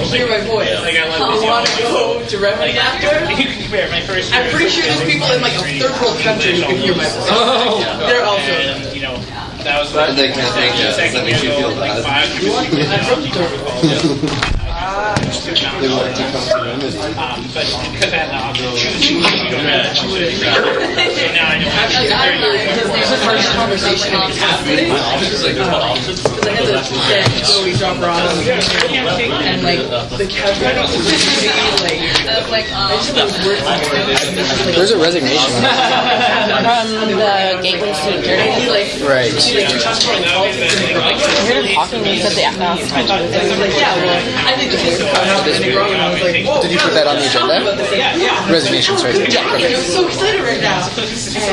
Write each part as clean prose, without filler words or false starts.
hear my voice. Like I You want to go to Reverend after? You can compare my first. I'm pretty sure there's people in like a third world country who can hear my voice. They're also. And, that was And they can't thank you. That makes you feel bad. I'm from They want to come to unity. but because I had the option to choose, so now I know how to There's a harsh conversation in the cafe. Because I had to get so we drop her off, and like the cafe, I just was working. There's a resignation. From the Gateway Student Journalism. Right. She like talks about politics and I heard her talking and said they asked I was like, yeah, well, I think this is how happened in Negro, and I was like, whoa. Did you put that on the agenda? Resignations, right? Yeah, okay. I'm so excited right now. And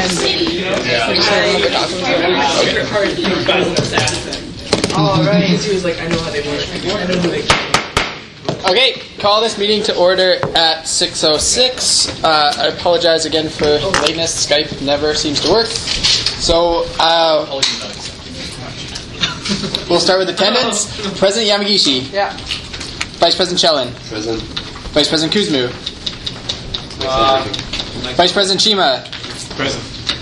all right. She was like, I know how they work. I know who they are. Okay, call this meeting to order at 6:06. I apologize again for lateness. Skype never seems to work. So, we'll start with attendance. President Yamagishi. Yeah. Vice President Shellen. Present. Vice President Kuzmu. Vice President Shima. Present.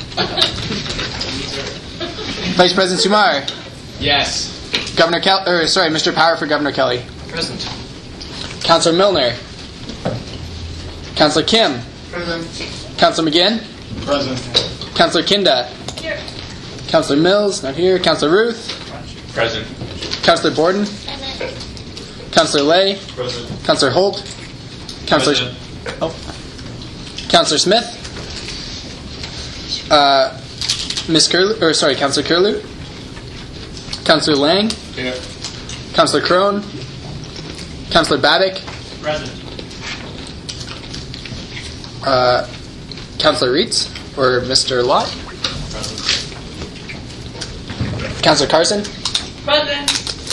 Vice President Sumar. Yes. Mr. Power for Governor Kelly. Present. Councillor Milner. Councillor Kim. Present. Councillor McGinn. Present. Councillor Kinda. Here. Councillor Mills, not here. Councillor Ruth. Present. Councillor Borden. Councillor Lay. Present. Councillor Holt. Councillor Councillor Smith. Councillor Curlew. Councillor Lang. Here. Councillor Crone. Councillor Babick. Present. Councillor Reitz or Mr. Lott. Councillor Carson. Present.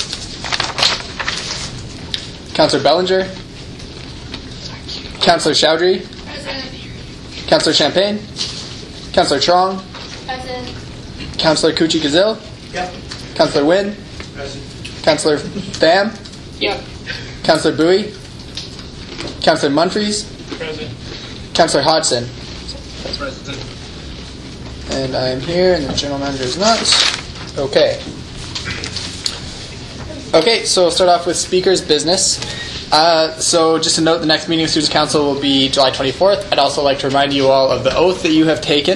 Councillor Bellinger. Councillor Chowdhury. Present. Councillor Champagne. Councillor Trong. Present. Councillor Kuchi Kazil. Yep. Councillor Wynn. Present. Councillor Pham. Yep. Councillor Bowie. Councillor Munfries. Present. Councillor Hodgson. Present. And I'm here, and the general manager is not. Okay. Okay, so we'll start off with speaker's business. So just to note, the next meeting of Students' Council will be July 24th. I'd also like to remind you all of the oath that you have taken.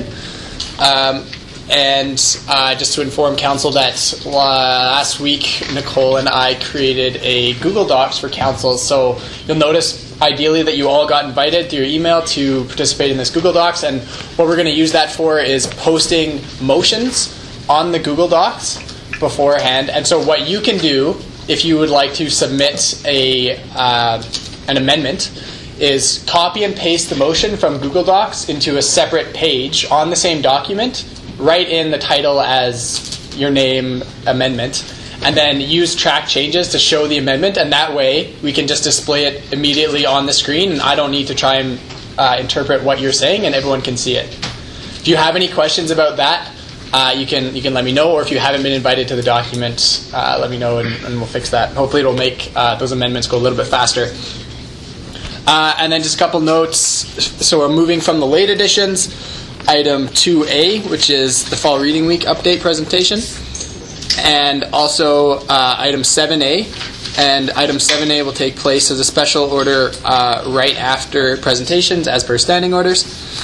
And just to inform Council that last week, Nicole and I created a Google Docs for Council. So you'll notice, ideally, that you all got invited through your email to participate in this Google Docs. And what we're going to use that for is posting motions on the Google Docs beforehand. And so what you can do, if you would like to submit an amendment, is copy and paste the motion from Google Docs into a separate page on the same document, write in the title as your name amendment, and then use track changes to show the amendment, and that way we can just display it immediately on the screen, and I don't need to try and interpret what you're saying, and everyone can see it. If you have any questions about that, you can let me know, or if you haven't been invited to the document, let me know, and we'll fix that. Hopefully it'll make those amendments go a little bit faster. And then just a couple notes. So we're moving from the late editions. Item 2A, which is the Fall Reading Week update presentation. And also item 7A. And item 7A will take place as a special order right after presentations as per standing orders.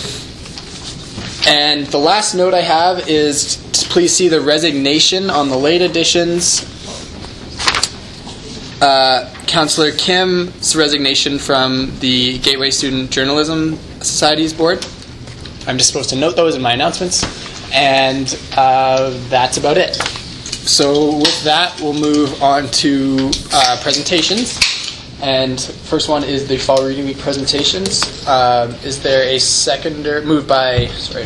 And the last note I have is to please see the resignation on the late editions. Councillor Kim's resignation from the Gateway Student Journalism Society's board. I'm just supposed to note those in my announcements. And that's about it. So with that, we'll move on to presentations. And first one is the Fall Reading Week presentations. Is there a seconder? Moved by, sorry.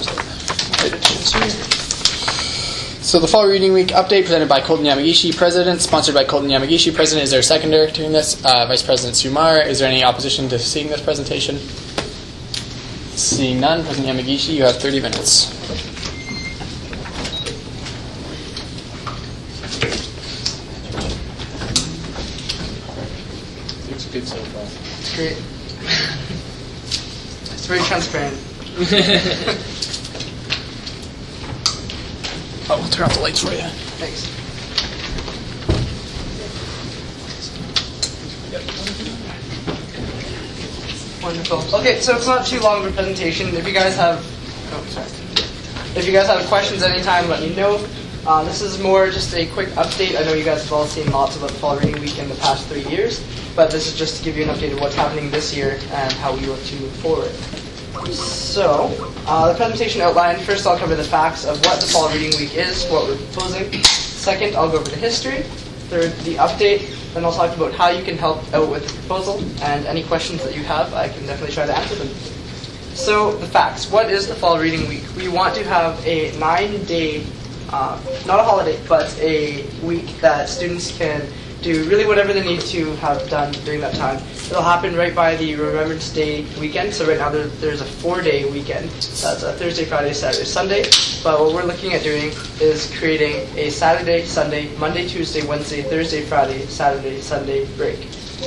So the Fall Reading Week update presented by Colton Yamagishi, President, sponsored by Colton Yamagishi, President. Is there a seconder doing this? Vice President Sumar. Is there any opposition to seeing this presentation? Seeing none, President Yamagishi, you have 30 minutes. good so far. It's great. It's very transparent. Oh, we'll turn off the lights for you. Thanks. Wonderful. Okay, so it's not too long of a presentation. If you guys have, if you guys have questions anytime, let me know. This is more just a quick update. I know you guys have all seen lots about Fall Reading Week in the past 3 years, but this is just to give you an update of what's happening this year and how we look to move forward. So, the presentation outline, first I'll cover the facts of what the Fall Reading Week is, what we're proposing. Second, I'll go over the history. Third, the update. Then I'll talk about how you can help out with the proposal, and any questions that you have, I can definitely try to answer them. So, the facts. What is the Fall Reading Week? We want to have a 9-day, not a holiday, but a week that students can do really whatever they need to have done during that time. It'll happen right by the Remembrance Day weekend. So right now there's a 4-day weekend. That's a Thursday, Friday, Saturday, Sunday. But what we're looking at doing is creating a Saturday, Sunday, Monday, Tuesday, Wednesday, Thursday, Friday, Saturday, Sunday break.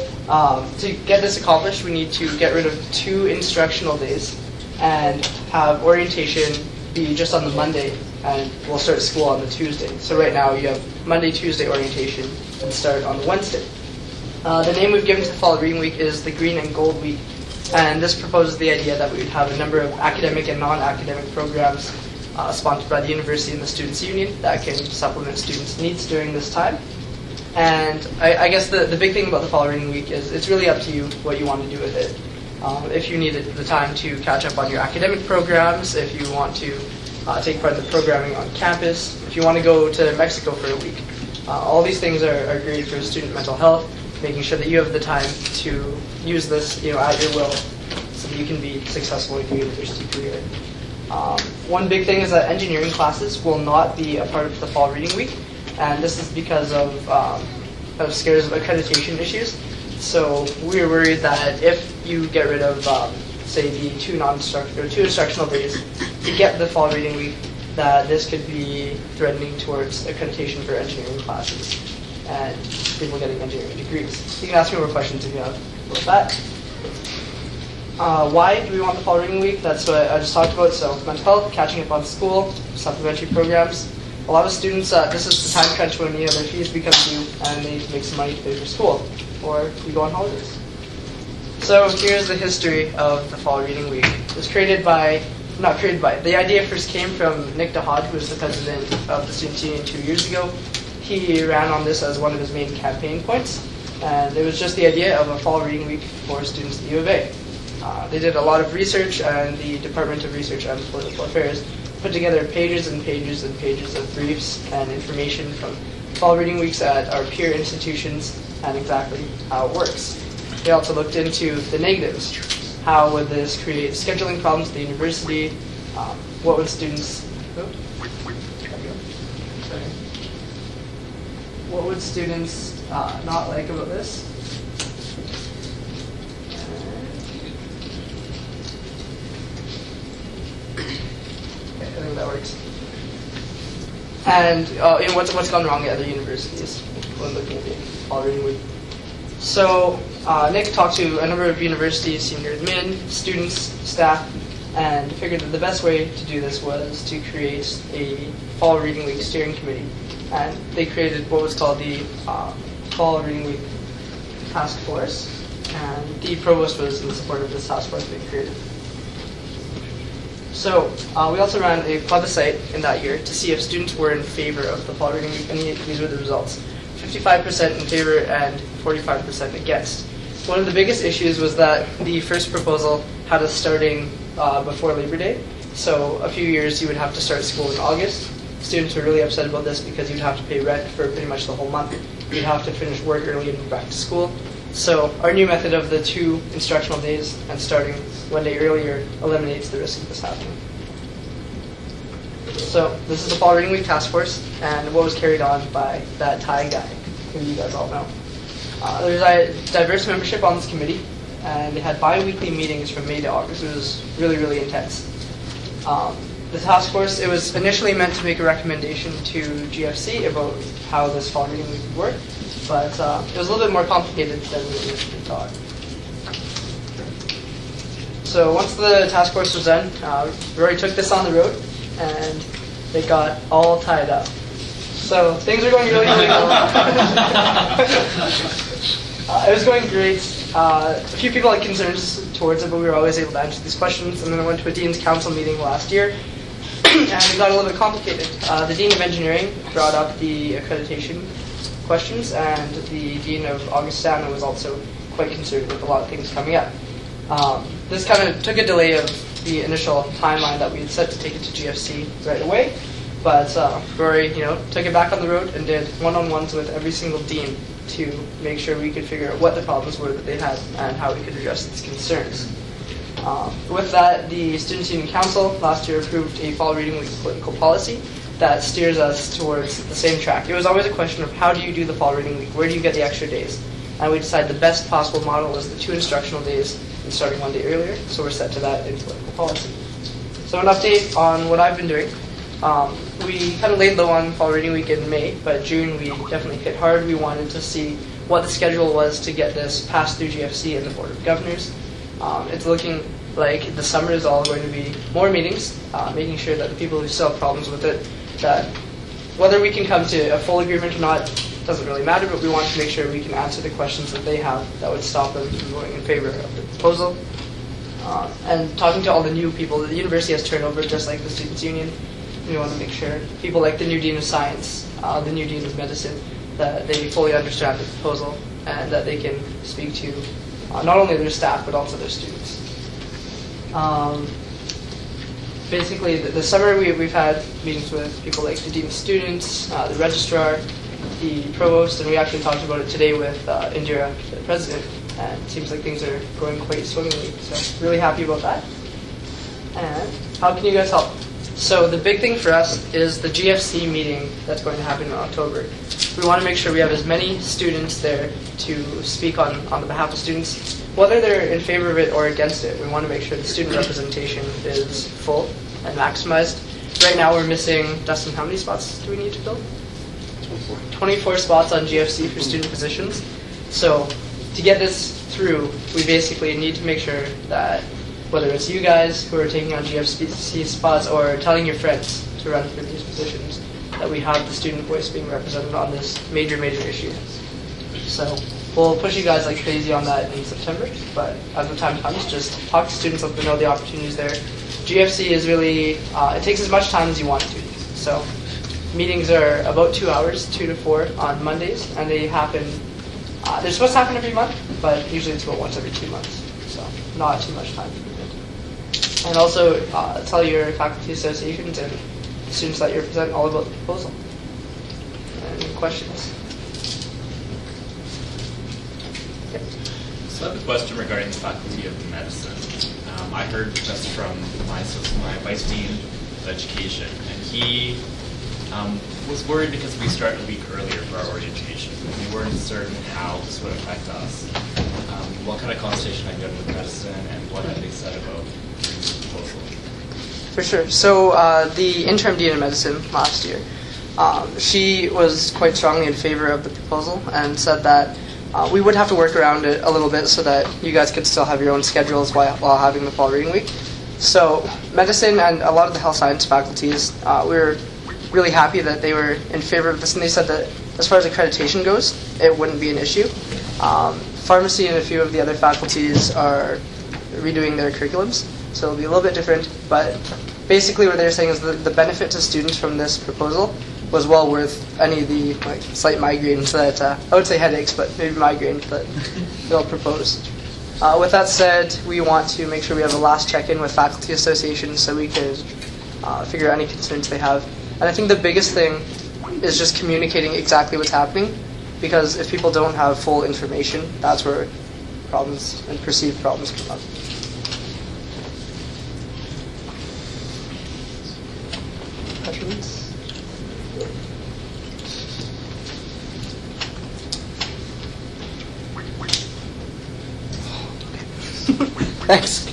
To get this accomplished, we need to get rid of 2 instructional days and have orientation be just on the Monday, and we'll start school on the Tuesday. So right now you have Monday, Tuesday orientation and start on the Wednesday. The name we've given to the Fall Reading Week is the Green and Gold Week, and this proposes the idea that we would have a number of academic and non-academic programs sponsored by the university and the Students' Union that can supplement students' needs during this time. And I guess the big thing about the Fall Reading Week is it's really up to you what you want to do with it. If you need the time to catch up on your academic programs, if you want to take part in the programming on campus, if you want to go to Mexico for a week, all these things are great for student mental health, making sure that you have the time to use this at your will so that you can be successful in your university career. One big thing is that engineering classes will not be a part of the Fall Reading Week, and this is because of scares of accreditation issues. So we're worried that if you get rid of, say, the 2 instructional days to get the Fall Reading Week, that this could be threatening towards accreditation for engineering classes and people getting engineering degrees. You can ask me more questions if you have about that. Why do we want the Fall Reading Week? That's what I just talked about. So mental health, catching up on school, supplementary programs. A lot of students, this is the time crunch when their fees become due and they need to make some money to pay for school, or you go on holidays. So here's the history of the Fall Reading Week. It was the idea first came from Nick DeHaad, who was the president of the Students' Union 2 years ago. He ran on this as one of his main campaign points, and it was just the idea of a Fall Reading Week for students at the U of A. They did a lot of research, and the Department of Research and Political Affairs put together pages and pages and pages of briefs and information from Fall Reading Weeks at our peer institutions and exactly how it works. They also looked into the negatives. How would this create scheduling problems at the university? What would students... What would students not like about this? Okay, I think that works. And what's gone wrong at other universities when looking at the Fall Reading Week? So Nick talked to a number of universities, senior admin, students, staff, and figured that the best way to do this was to create a Fall Reading Week steering committee. And they created what was called the Fall Reading Week Task Force. And the provost was in support of this task force being created. So we also ran a plebiscite in that year to see if students were in favor of the Fall Reading Week, and these were the results. 55% in favor and 45% against. One of the biggest issues was that the first proposal had us starting before Labor Day. So a few years you would have to start school in August. Students were really upset about this because you'd have to pay rent for pretty much the whole month. You'd have to finish work early and move back to school. So our new method of the 2 instructional days and starting 1 day earlier eliminates the risk of this happening. So this is the Fall Reading Week Task Force, and what was carried on by that Thai guy, who you guys all know. There's a diverse membership on this committee, and they had bi-weekly meetings from May to August. It was really, really intense. The task force, it was initially meant to make a recommendation to GFC about how this Fall Reading Week would work, but it was a little bit more complicated than we initially thought. So once the task force was done, Rory took this on the road, and they got all tied up. So things were going really, really well. It was going great. A few people had concerns towards it, but we were always able to answer these questions. And then I went to a Dean's Council meeting last year, and it got a little bit complicated. The Dean of Engineering brought up the accreditation questions, and the Dean of Augustana was also quite concerned with a lot of things coming up. This kind of took a delay of the initial timeline that we had set to take it to GFC right away, but Rory, took it back on the road and did one-on-ones with every single dean to make sure we could figure out what the problems were that they had and how we could address these concerns. With that, the Students' Union Council last year approved a fall reading week political policy that steers us towards the same track. It was always a question of how do you do the fall reading week? Where do you get the extra days? And we decided the best possible model was the 2 instructional days and starting 1 day earlier, so we're set to that in political policy. So an update on what I've been doing. We kind of laid low on fall reading week in May, but June we definitely hit hard. We wanted to see what the schedule was to get this passed through GFC and the Board of Governors. It's looking like the summer is all going to be more meetings, making sure that the people who still have problems with it, that whether we can come to a full agreement or not doesn't really matter, but we want to make sure we can answer the questions that they have that would stop them from going in favor of the proposal. And talking to all the new people, the university has turnover just like the Students' Union. We want to make sure people like the new Dean of Science, the new Dean of Medicine, that they fully understand the proposal and that they can speak to not only their staff but also their students. Basically, the summer we've had meetings with people like the Dean of Students, the Registrar, the Provost, and we actually talked about it today with Indira, the President, and it seems like things are going quite swimmingly, so really happy about that. And how can you guys help? So the big thing for us is the GFC meeting that's going to happen in October. We want to make sure we have as many students there to speak on the behalf of students, whether they're in favor of it or against it. We want to make sure the student representation is full and maximized. Right now we're missing, Dustin, how many spots do we need to fill? 24 spots on GFC for student positions. So to get this through, we basically need to make sure that whether it's you guys who are taking on GFC spots or telling your friends to run for these positions, that we have the student voice being represented on this major issue. So we'll push you guys like crazy on that in September, but as the time comes, just talk to students, let them know the opportunities there. GFC is really, it takes as much time as you want it to. So meetings are about 2 hours, 2 to 4 on Mondays, and they happen, they're supposed to happen every month, but usually it's about once every 2 months, so not too much time. And also tell your faculty associations and students that you're presenting all about the proposal. Any questions? Okay. So I have a question regarding the Faculty of Medicine. I heard just from my Vice Dean of Education, and he was worried because we started a week earlier for our orientation. We weren't certain how this would affect us. What kind of consultation have you done with medicine, and what have they said about this proposal? For sure. So the interim dean of medicine last year, she was quite strongly in favor of the proposal and said that we would have to work around it a little bit so that you guys could still have your own schedules while having the fall reading week. So medicine and a lot of the health science faculties, we were really happy that they were in favor of this, and they said that as far as accreditation goes, it wouldn't be an issue. Pharmacy and a few of the other faculties are redoing their curriculums, so it'll be a little bit different, but basically what they're saying is that the benefit to students from this proposal was well worth any of the slight migraines that, I would say headaches, but maybe migraines that they'll propose. With that said, we want to make sure we have a last check-in with faculty associations so we can figure out any concerns they have. And I think the biggest thing is just communicating exactly what's happening, because if people don't have full information, that's where problems and perceived problems come up. Questions? Thanks.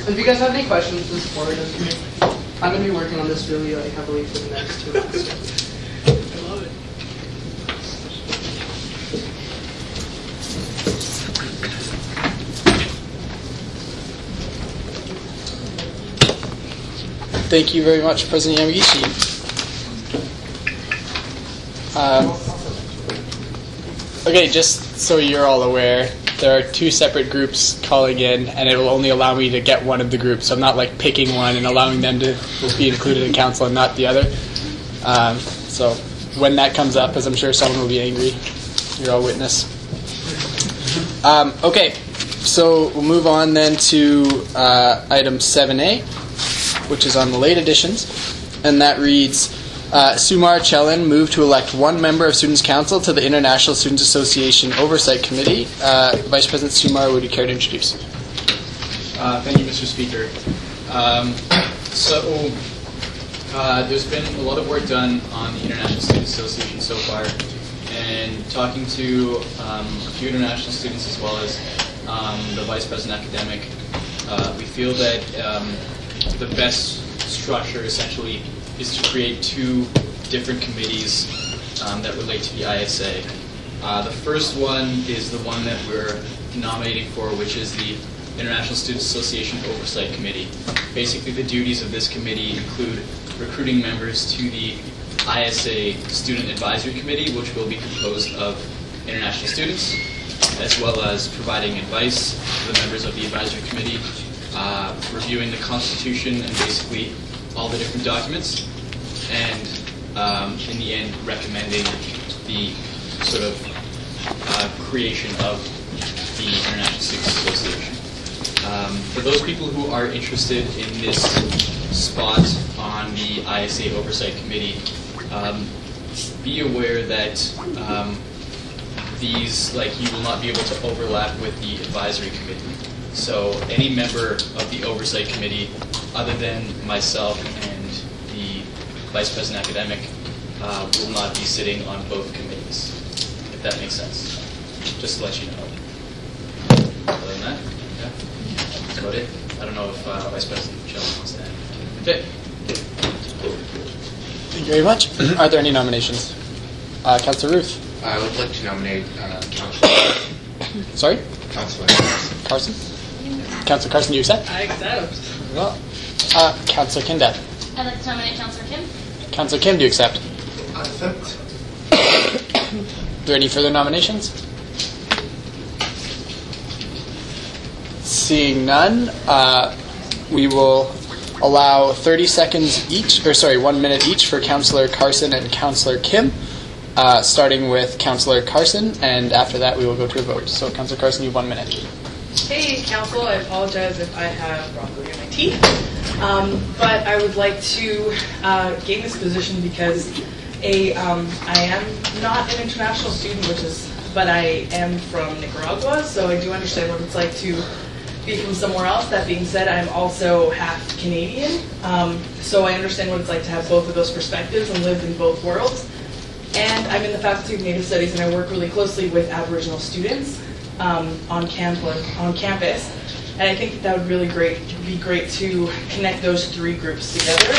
If you guys have any questions, just forward them to me. I'm going to be working on this really heavily for the next 2 months. I love it. Thank you very much, President Yamagishi. Okay, just so you're all aware, there are 2 separate groups calling in, and it will only allow me to get one of the groups. So I'm not like picking one and allowing them to be included in council and not the other. So when that comes up, as I'm sure someone will be angry, you're all witness. Okay, so we'll move on then to item 7A, which is on the late editions, and that reads, Sumar Chellan moved to elect 1 member of Students' Council to the International Students Association Oversight Committee. Vice President Sumar, would you care to introduce? Thank you, Mr. Speaker. There's been a lot of work done on the International Students Association so far, and talking to a few international students as well as the Vice President Academic, we feel that the best structure essentially is to create 2 different committees that relate to the ISA. The first one is the one that we're nominating for, which is the International Students Association Oversight Committee. Basically, the duties of this committee include recruiting members to the ISA Student Advisory Committee, which will be composed of international students, as well as providing advice to the members of the advisory committee, reviewing the Constitution and basically all the different documents, and in the end recommending the sort of creation of the International Students Association. For those people who are interested in this spot on the ISA Oversight Committee, be aware that you will not be able to overlap with the advisory committee. So any member of the Oversight Committee, other than myself and the Vice President Academic, will not be sitting on both committees, if that makes sense. Just to let you know. Other than that, yeah, that's about it. I don't know if Vice President Chellan wants to add. Okay. Thank you very much. Are there any nominations? Councillor Ruth. I would like to nominate Councillor. Sorry? Councillor Carson? Councillor Carson, do you accept? I accept. Well, Councillor Kindat. I'd like to nominate Councillor Kim. Councillor Kim, do you accept? I accept. Are there any further nominations? Seeing none, we will allow 30 seconds each, 1 minute each for Councillor Carson and Councillor Kim, starting with Councillor Carson, and after that we will go to a vote. So, Councillor Carson, you have 1 minute. Hey, Council, I apologize if I have broccoli in my teeth, but I would like to gain this position because I am not an international student, but I am from Nicaragua, so I do understand what it's like to be from somewhere else. That being said, I'm also half Canadian, so I understand what it's like to have both of those perspectives and live in both worlds. And I'm in the Faculty of Native Studies, and I work really closely with Aboriginal students on campus. And I think that would really be great to connect those 3 groups together.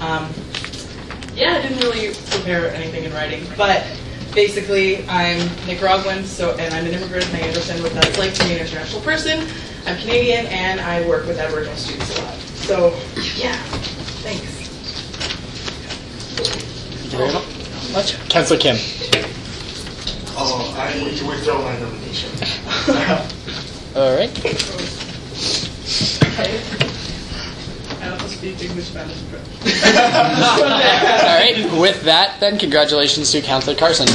I didn't really prepare anything in writing, but basically I'm Nicaraguan, and I'm an immigrant, and I understand what that's like to be an international person. I'm Canadian, and I work with Aboriginal students a lot. So, yeah, thanks. Thank you very much. Councillor Kim. I need to withdraw my nomination. All right. I don't speak English, Spanish, and French. All right. With that, then, congratulations to Councillor Carson.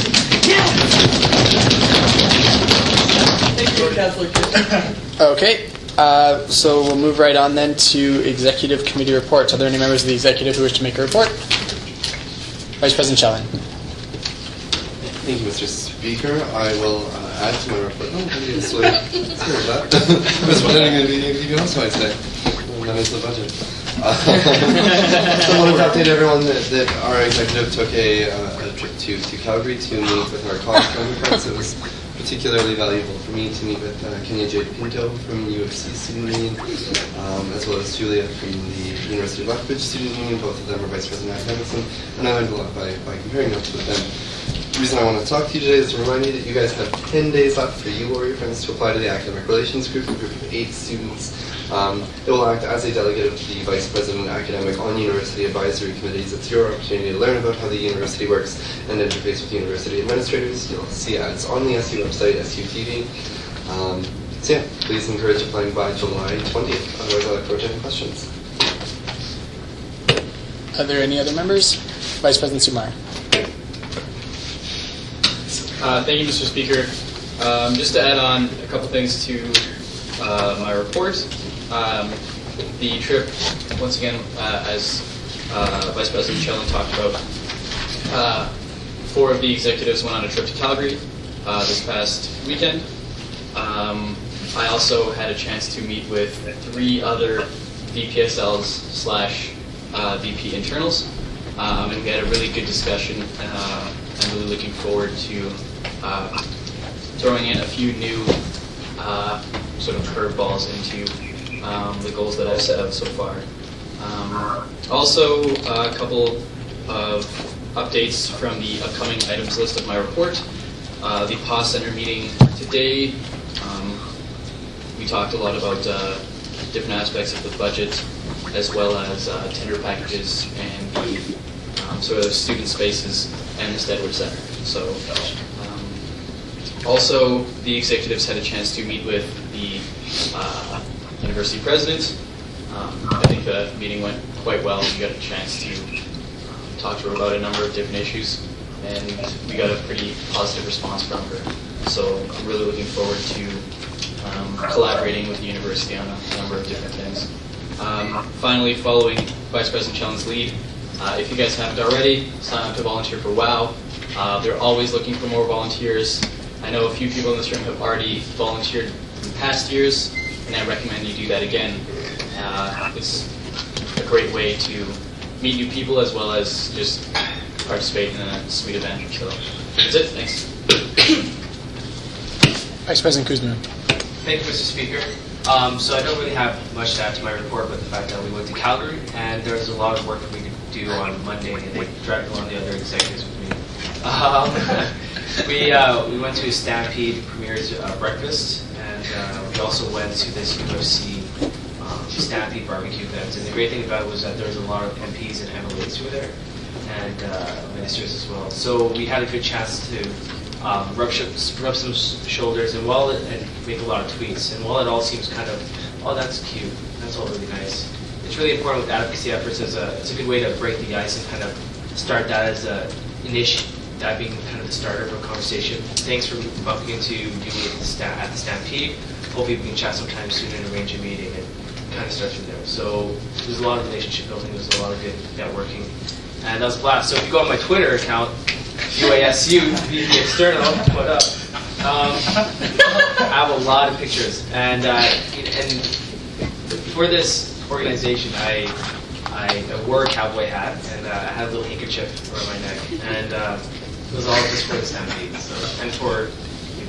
Thank you, Councillor Kim. Okay. So we'll move right on then to Executive Committee reports. Are there any members of the Executive who wish to make a report? Vice President Chellan. Thank you, Mr. Speaker. I will add to my report. No, maybe this way. I was wondering if anything else might say. That is the budget. So I wanted to update everyone that our executive took a trip to Calgary to meet with our college counterparts. It was particularly valuable for me to meet with Kenya Jade Pinto from the U of C Student Union, as well as Julia from the University of Lethbridge Student Union. Both of them are Vice President Academics, and I learned a lot by comparing notes with them. The reason I want to talk to you today is to remind you that you guys have 10 days left for you or your friends to apply to the Academic Relations Group, a group of 8 students. It will act as a delegate of the Vice President Academic on University Advisory Committees. It's your opportunity to learn about how the university works and interface with university administrators. You'll see ads on the SU website, SUTV. So yeah, please encourage applying by July 20th. Otherwise, I look forward to any questions. Are there any other members? Vice President Sumar. Thank you, Mr. Speaker. Just to add on a couple things to my report. The trip, once again, as Vice President Chellan talked about, 4 of the executives went on a trip to Calgary this past weekend. I also had a chance to meet with 3 other VPSLs / VP internals, and we had a really good discussion. I'm really looking forward to throwing in a few new sort of curveballs into the goals that I've set out so far. Also, a couple of updates from the upcoming items list of my report. The PAS Center meeting today, we talked a lot about different aspects of the budget, as well as tender packages and the sort of student spaces and the Steadwood Center. So, also, the executives had a chance to meet with the university president. I think the meeting went quite well. We got a chance to talk to her about a number of different issues, and we got a pretty positive response from her. So I'm really looking forward to collaborating with the university on a number of different things. Finally, following Vice President Chellan's lead, if you guys haven't already, sign up to volunteer for WOW. They're always looking for more volunteers. I know a few people in this room have already volunteered in past years, and I recommend you do that again. It's a great way to meet new people as well as just participate in a sweet event. So that's it. Thanks. Vice President Kuzma. Thank you, Mr. Speaker. So I don't really have much to add to my report, but the fact that we went to Calgary, and there was a lot of work for me to do on Monday, and they dragged along the other executives with me. We went to a Stampede Premier's breakfast, and we also went to this UFC Stampede barbecue event. And the great thing about it was that there was a lot of MPs and MLAs who were there, and ministers as well. So we had a good chance to rub some shoulders and make a lot of tweets. And while it all seems kind of, oh, that's cute, that's all really nice, it's really important with advocacy efforts. It's a good way to break the ice and kind of start that as that being kind of the starter of a conversation. Thanks for bumping into Julie at the Stampede. Hopefully we can chat sometime soon and arrange a meeting and kind of start from there. So there's a lot of relationship building, there's a lot of good networking, and that was a blast. So if you go on my Twitter account, UASU VP External, what up? I have a lot of pictures, and for this organization, I wore a cowboy hat, and I had a little handkerchief around my neck, and it was all just for the Stampede, and for you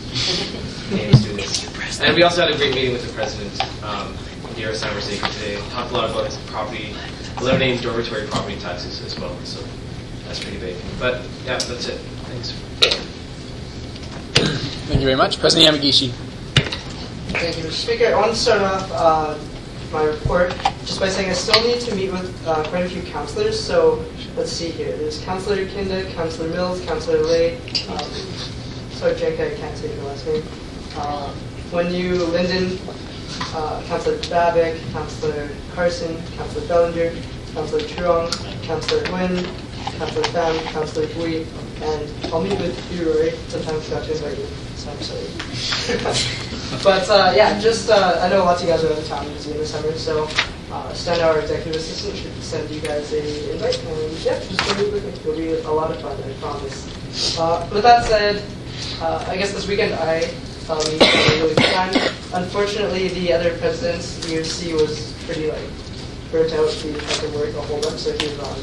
guys, and we also had a great meeting with the president, Dira Samar-Zaker today. Talked a lot about property, eliminating dormitory property taxes as well, so that's pretty big. But yeah, that's it. Thanks. Thank you very much. President Yamagishi. Thank you, Mr. Speaker. I want to start off my report just by saying I still need to meet with quite a few counselors. So let's see here. There's Councillor Kinda, Councillor Mills, Councillor Lay. Sorry, Jenka, I can't say your last name. Wenyu, Linden, Councillor Babbitt, Councillor Carson, Councillor Bellinger, Councillor Truong, Councillor Nguyen, Councillor Pham, Councillor Bui, and I'll meet with you, Rory. Sometimes I forgot to invite you, so I'm sorry. But yeah, just I know lots of you guys are out of town busy in the summer, so Stan, our executive assistant, should send you guys a invite, and yeah, just go meet with me. It'll be a lot of fun, I promise. With that said, I guess this weekend I meet a really good time. Unfortunately, the other presidents, the UFC was pretty burnt out. He had to work a whole bunch, so he was on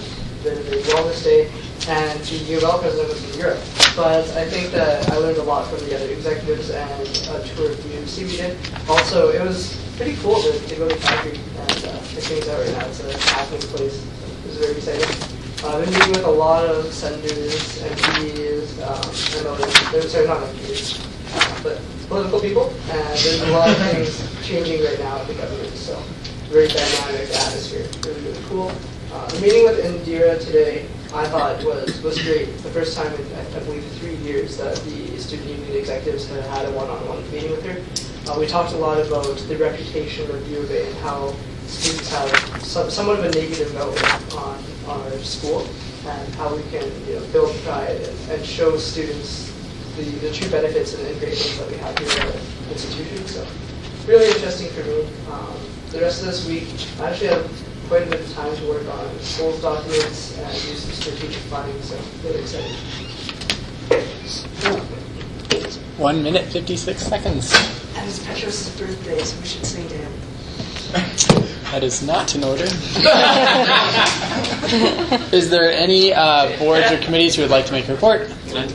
been a big wellness day, and the U of L president was in Europe. But I think that I learned a lot from the other executives and a tour of the UMC we did. Also, it was pretty cool to go to Calgary and check things out right now. It's a happening place. It was very exciting. I've been meeting with a lot of senators, MPs, sorry, not MPs, but political people, and there's a lot of things changing right now at the government, so very dynamic atmosphere, really, really cool. The meeting with Indira today, I thought was great. The first time in, I believe, 3 years that the student union executives had a one-on-one meeting with her. We talked a lot about the reputation of U of A and how students have somewhat of a negative outlook on our school, and how we can build pride and show students the true benefits and great things that we have here at the institution. So really interesting for me. The rest of this week, I actually have quite a bit of time to work on goals documents and do some strategic planning, so really excited. 1 minute, 56 seconds. And it's Petros' birthday, so we should sing to him. That is not in order. Is there any boards or committees who would like to make a report?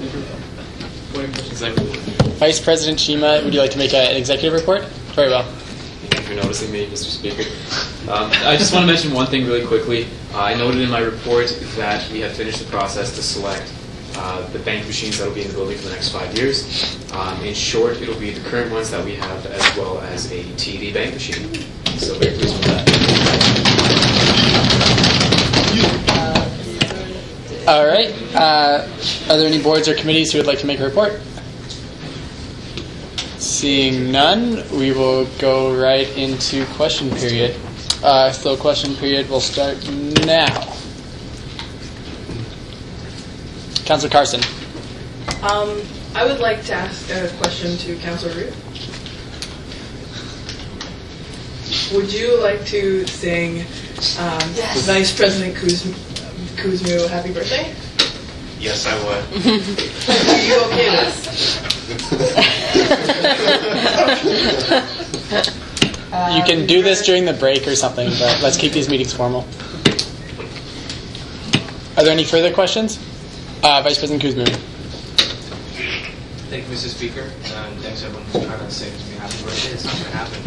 Vice President Chima, would you like to make an executive report? Very well. Thank you for noticing me, Mr. Speaker. I just want to mention one thing really quickly. I noted in my report that we have finished the process to select the bank machines that will be in the building for the next 5 years. In short, it will be the current ones that we have as well as a TD bank machine. So very pleased with that. All right. Are there any boards or committees who would like to make a report? Seeing none, we will go right into question period. So question period will start now. Councillor Carson. I would like to ask a question to Councillor Root. Would you like to sing Yes. Vice President Kuzmu happy birthday? Yes, I would. Are you okay with this? You can do this during the break or something, but let's keep these meetings formal. Are there any further questions? Vice President Kuzmu. Thank you, Mr. Speaker, and thanks everyone who's trying to sing to me happy birthday. It's not going to happen.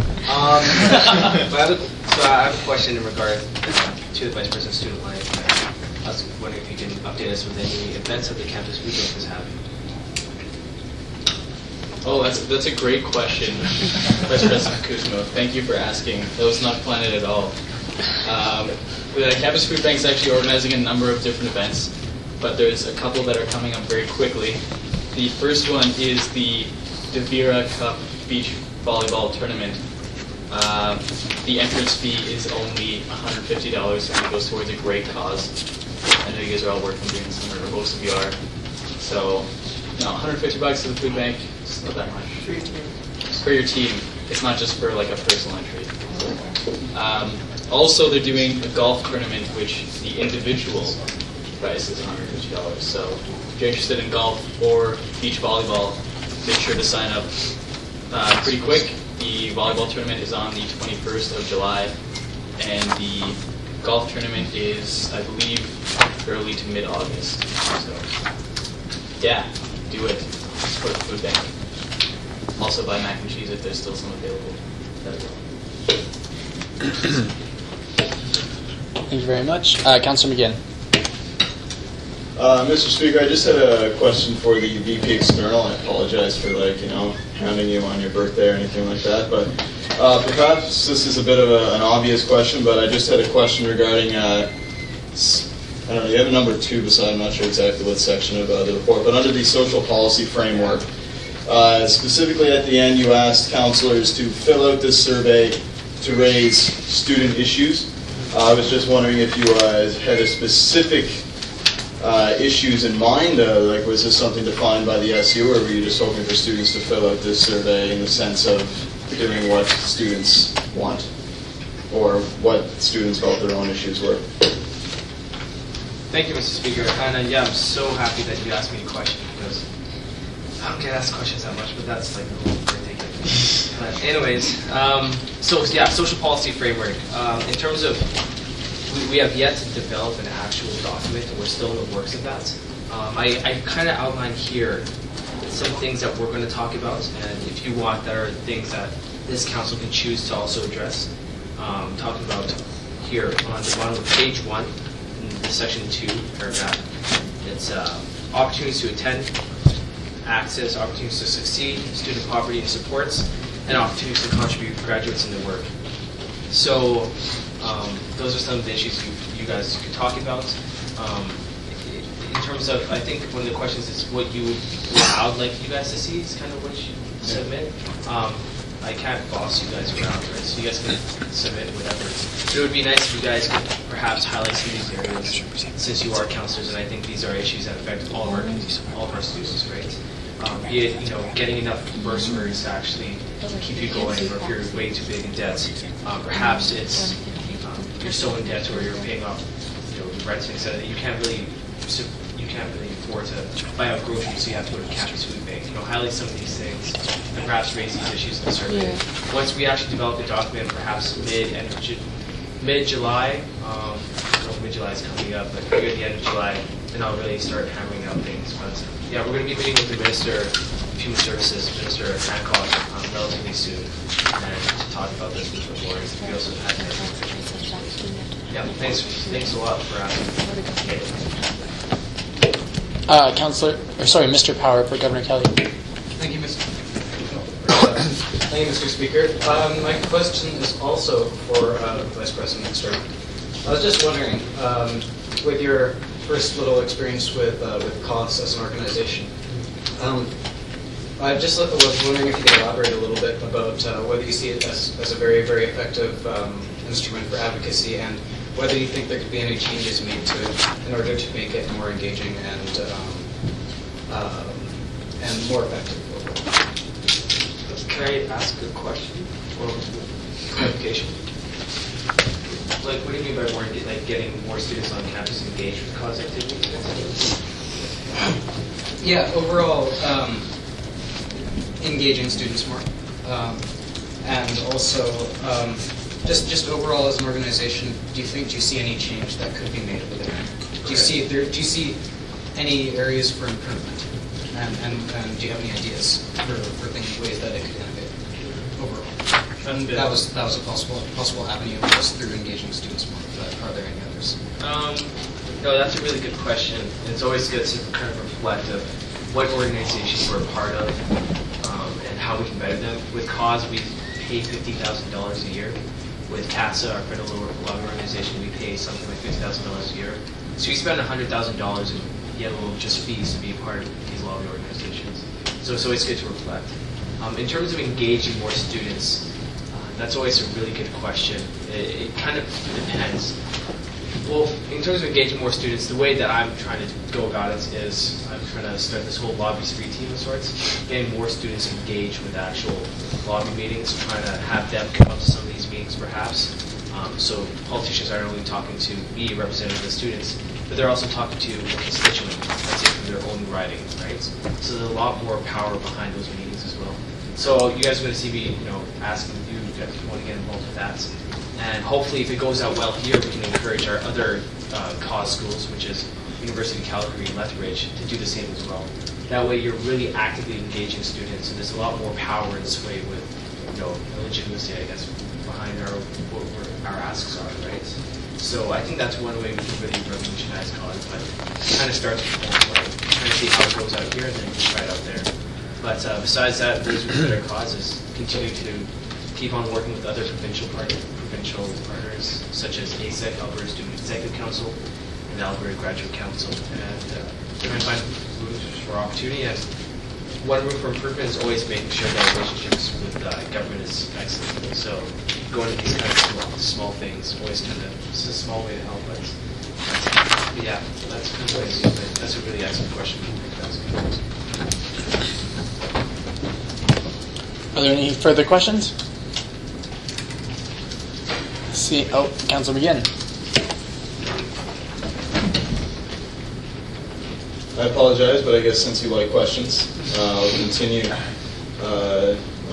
So I have a question in regard to the Vice President's student life. I was wondering if you can update us with any events that the campus weekend is having. Oh, that's a great question, Vice President Kuzma. Thank you for asking. That was not planned at all. The Campus Food Bank is actually organizing a number of different events, but there's a couple that are coming up very quickly. The first one is the Devira Cup Beach Volleyball Tournament. The entrance fee is only $150 and it goes towards a great cause. I know you guys are all working during the summer, or most of you are. So, $150 to the food bank, it's not that much. For your team. It's for your team. It's not just for like a personal entry. Also, they're doing a golf tournament, which the individual price is $150. So, if you're interested in golf or beach volleyball, make sure to sign up pretty quick. The volleyball tournament is on the 21st of July, and the golf tournament is, I believe, early to mid-August. So, yeah, do it. Support the food bank. Also buy mac and cheese if there's still some available. Thank you very much. Councillor McGinn. Mr. Speaker, I just had a question for the VP External. I apologize for hounding you on your birthday or anything like that, but perhaps this is a bit of an obvious question, but I just had a question regarding, I don't know, you have a number 2 beside, I'm not sure exactly what section of the report, but under the social policy framework, specifically at the end you asked councillors to fill out this survey to raise student issues. I was just wondering if you had a specific issues in mind, like was this something defined by the SU, or were you just hoping for students to fill out this survey in the sense of doing what students want, or what students felt their own issues were? Thank you, Mr. Speaker. And yeah, I'm so happy that you asked me a question, because I don't get asked questions that much, but that's like a little birthday gift. But anyways, so yeah, social policy framework. In terms of we have yet to develop an actual document, and we're still in the works of that. I kind of outlined here some things that we're going to talk about, and if you want, there are things that this council can choose to also address. Talking about here on the bottom of page 1, in section 2, paragraph. It's opportunities to attend, access, opportunities to succeed, student poverty and supports, and opportunities to contribute graduates in their work. So those are some of the issues you guys could talk about. In terms of, I think one of the questions is what I would like you guys to see is kind of what you submit. I can't boss you guys around, right? So you guys can submit whatever. But it would be nice if you guys could perhaps highlight some of these areas, since you are counselors, and I think these are issues that affect all of our students, right? Be it, getting enough bursaries to actually keep you going, or if you're way too big in debt, perhaps it's you're so in debt or you're paying off, rent, etc. that you can't really afford to buy out groceries, so you have to go to the campus food bank. Highlight some of these things, and perhaps raise these issues in the survey. Yeah. Once we actually develop the document, perhaps mid-July, mid-July is coming up, but near the end of July, then I'll really start hammering out things. But yeah, we're going to be meeting with the Minister of Human Services, Minister Hancock, relatively soon, and to talk about this with the board. We also had thanks a lot for asking. Mr. Power for Governor Kelly. Thank you, Mr. Speaker. My question is also for Vice President Stern. I was just wondering, with your first little experience with COS as an organization, I just was wondering if you could elaborate a little bit about whether you see it as a very, very effective instrument for advocacy, and whether you think there could be any changes made to it in order to make it more engaging and more effective. Can I ask a question or clarification? Like, what do you mean by more, getting more students on campus engaged with cause activities? Yeah, overall, engaging students more, and also just overall as an organization, do you see any change that could be made within it? Do you see any areas for improvement, and do you have any ideas for ways that it could innovate overall? That was a possible avenue was through engaging students more. But are there any others? No, that's a really good question. It's always good to kind of reflect of what organizations we're a part of, and how we can better them. With CAUSE, we pay $50,000 a year. With CASA, our federal lobby organization, we pay something like $50,000 a year. So we spend $100,000 in yellow just fees to be a part of these lobby organizations. So it's always good to reflect. In terms of engaging more students, that's always a really good question. It kind of depends. Well, in terms of engaging more students, the way that I'm trying to go about it is I'm trying to start this whole lobby street team of sorts, getting more students engaged with actual lobby meetings, trying to have them come up to some of these meetings perhaps. So politicians aren't only talking to me, representing the students, but they're also talking to a constituent, let's say from their own riding, right? So there's a lot more power behind those meetings as well. So you guys are going to see me, asking you if you want to get involved with that. And hopefully, if it goes out well here, we can encourage our other CAUSE schools, which is University of Calgary and Lethbridge, to do the same as well. That way, you're really actively engaging students, and there's a lot more power and sway with, legitimacy, I guess, behind what our asks are, right? So I think that's one way we can really revolutionize CAUSE, but it kind of starts with one way, trying to see how it goes out here, and then try it out there. But besides that, those are causes. Continue to keep on working with other provincial partners, such as ASEC, Alberta Student Executive Council, and the Alberta Graduate Council, and try and find room for opportunity. And one room for improvement is always making sure that relationships with government is excellent. So going to these kind of small things, always it's a small way to help us. But yeah, that's kind of what I see. That's a really excellent question. Are there any further questions? Councilor McGinn. I apologize, but I guess since you like questions, I'll continue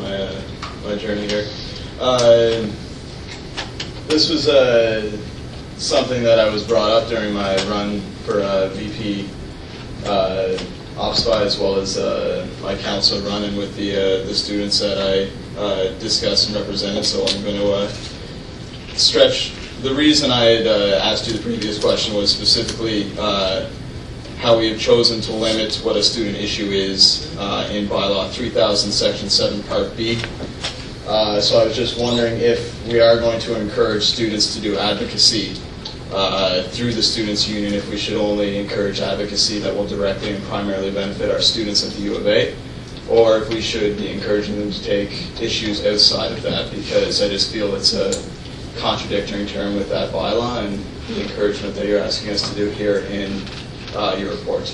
my journey here. This was something that I was brought up during my run for VP OpsFi, as well as my council run-in with the students that I discussed and represented. So I'm going to stretch. The reason I had asked you the previous question was specifically how we have chosen to limit what a student issue is in bylaw 3000 section 7 part B. So I was just wondering if we are going to encourage students to do advocacy through the Students' Union, if we should only encourage advocacy that will directly and primarily benefit our students at the U of A, or if we should be encouraging them to take issues outside of that, because I just feel it's a contradictory term with that bylaw and the encouragement that you're asking us to do here in your report.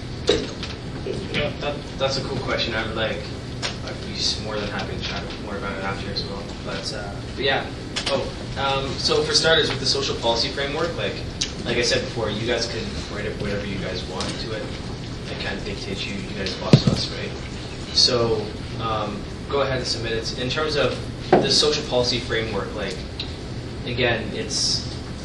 That's a cool question. I'd be more than happy to chat more about it after as well. But yeah. So for starters, with the social policy framework, like I said before, you guys can write up whatever you guys want into it. I can't dictate you. You guys boss us, right? So go ahead and submit it. In terms of the social policy framework, like again, it's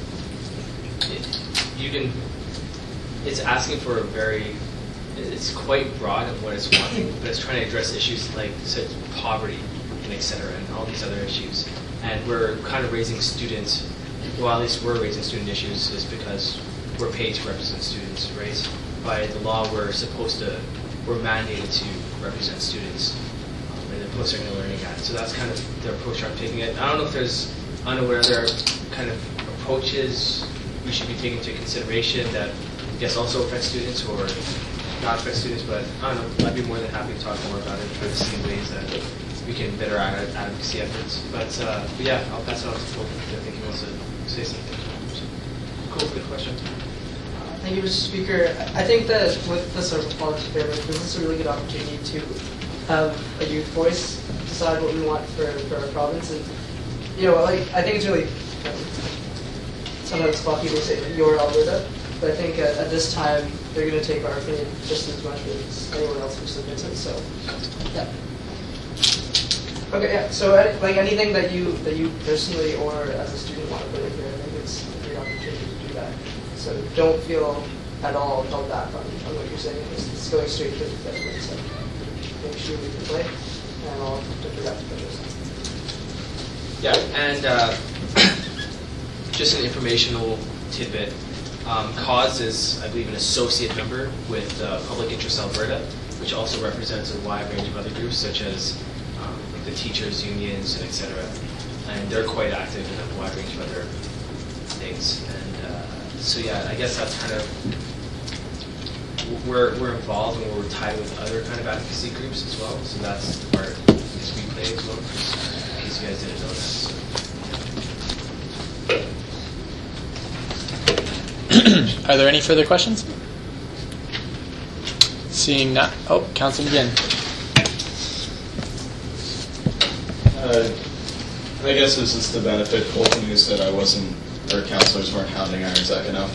asking for a very, it's quite broad in what it's wanting, but it's trying to address issues like poverty and et cetera, and all these other issues. And we're kind of raising students, well, at least we're raising student issues is because we're paid to represent students, right? By the law, we're mandated to represent students in the Post-Secondary Learning Act. So that's kind of the approach I'm taking it. I don't know what other kind of approaches we should be taking into consideration that I guess also affect students or not affect students, but I don't know, I'd be more than happy to talk more about it, try to see ways that we can better advocacy efforts. But yeah, I'll pass it on to Phil. I think he wants to say something. Cool, good question. Thank you, Mr. Speaker. I think that with the social policy framework, this is a really good opportunity to have a youth voice decide what we want for our province. And I think it's really sometimes fluffy to say that you're Alberta, but I think at this time they're going to take our opinion just as much as anyone else who submits it. So, yeah. Okay, yeah. So, anything that you personally or as a student want to put in here, I think it's a great opportunity to do that. So, don't feel at all held back on what you're saying. It's going straight to the judgment. So, make sure we can play, and I'll defer that to judges. Yeah, and just an informational tidbit. CAUSE is, I believe, an associate member with Public Interest Alberta, which also represents a wide range of other groups, such as the teachers' unions, and etc. And they're quite active in a wide range of other things. And so, yeah, I guess that's kind of we're involved and we're tied with other kind of advocacy groups as well. So that's the part that we play as well. In case you guys didn't know that. So. Are there any further questions? Seeing none. Oh, Councilor McGinn. I guess this is to benefit Colton, who said councillors weren't hounding Iron Zach enough.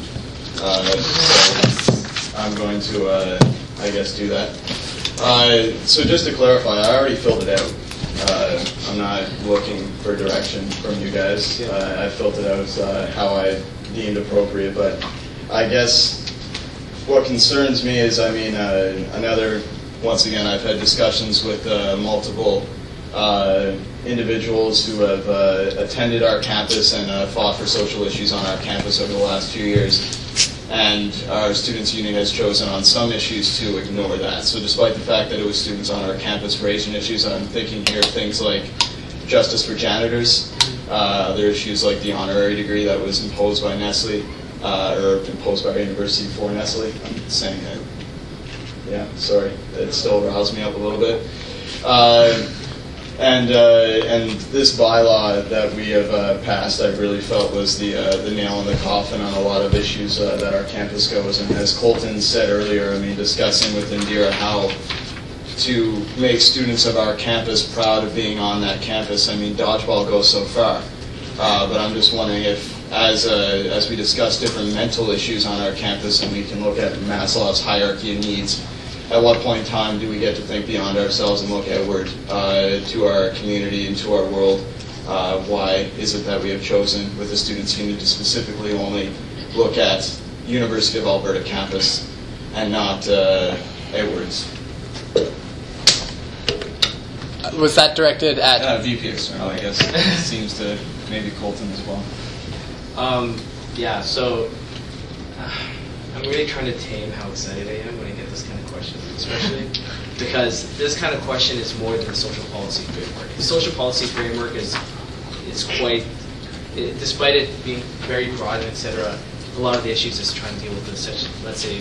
So I'm going to, I guess, do that. So just to clarify, I already filled it out. I'm not looking for direction from you guys. I filled it out how I deemed appropriate, but I guess what concerns me is, once again, I've had discussions with multiple individuals who have attended our campus and fought for social issues on our campus over the last few years. And our Students' Union has chosen on some issues to ignore that. So despite the fact that it was students on our campus raising issues, I'm thinking here of things like justice for janitors, other issues like the honorary degree that was imposed by Nestle, or imposed by our university for Nestle. I'm saying that. Yeah, sorry. It still riles me up a little bit. And this bylaw that we have passed, I really felt was the nail in the coffin on a lot of issues that our campus goes. And as Colton said earlier, discussing with Indira how to make students of our campus proud of being on that campus. Dodgeball goes so far. But I'm just wondering if, as we discuss different mental issues on our campus, and we can look at Maslow's hierarchy of needs, at what point in time do we get to think beyond ourselves and look outward to our community and to our world why is it that we have chosen with the Students' Union to specifically only look at University of Alberta campus and not Edwards? Was that directed at VP External, I guess. It seems to maybe Colton as well. Yeah, so I'm really trying to tame how excited I am when I get this kind of question, especially because this kind of question is more than the social policy framework. The social policy framework is quite, despite it being very broad and etc., a lot of the issues is trying to deal with this, such, let's say,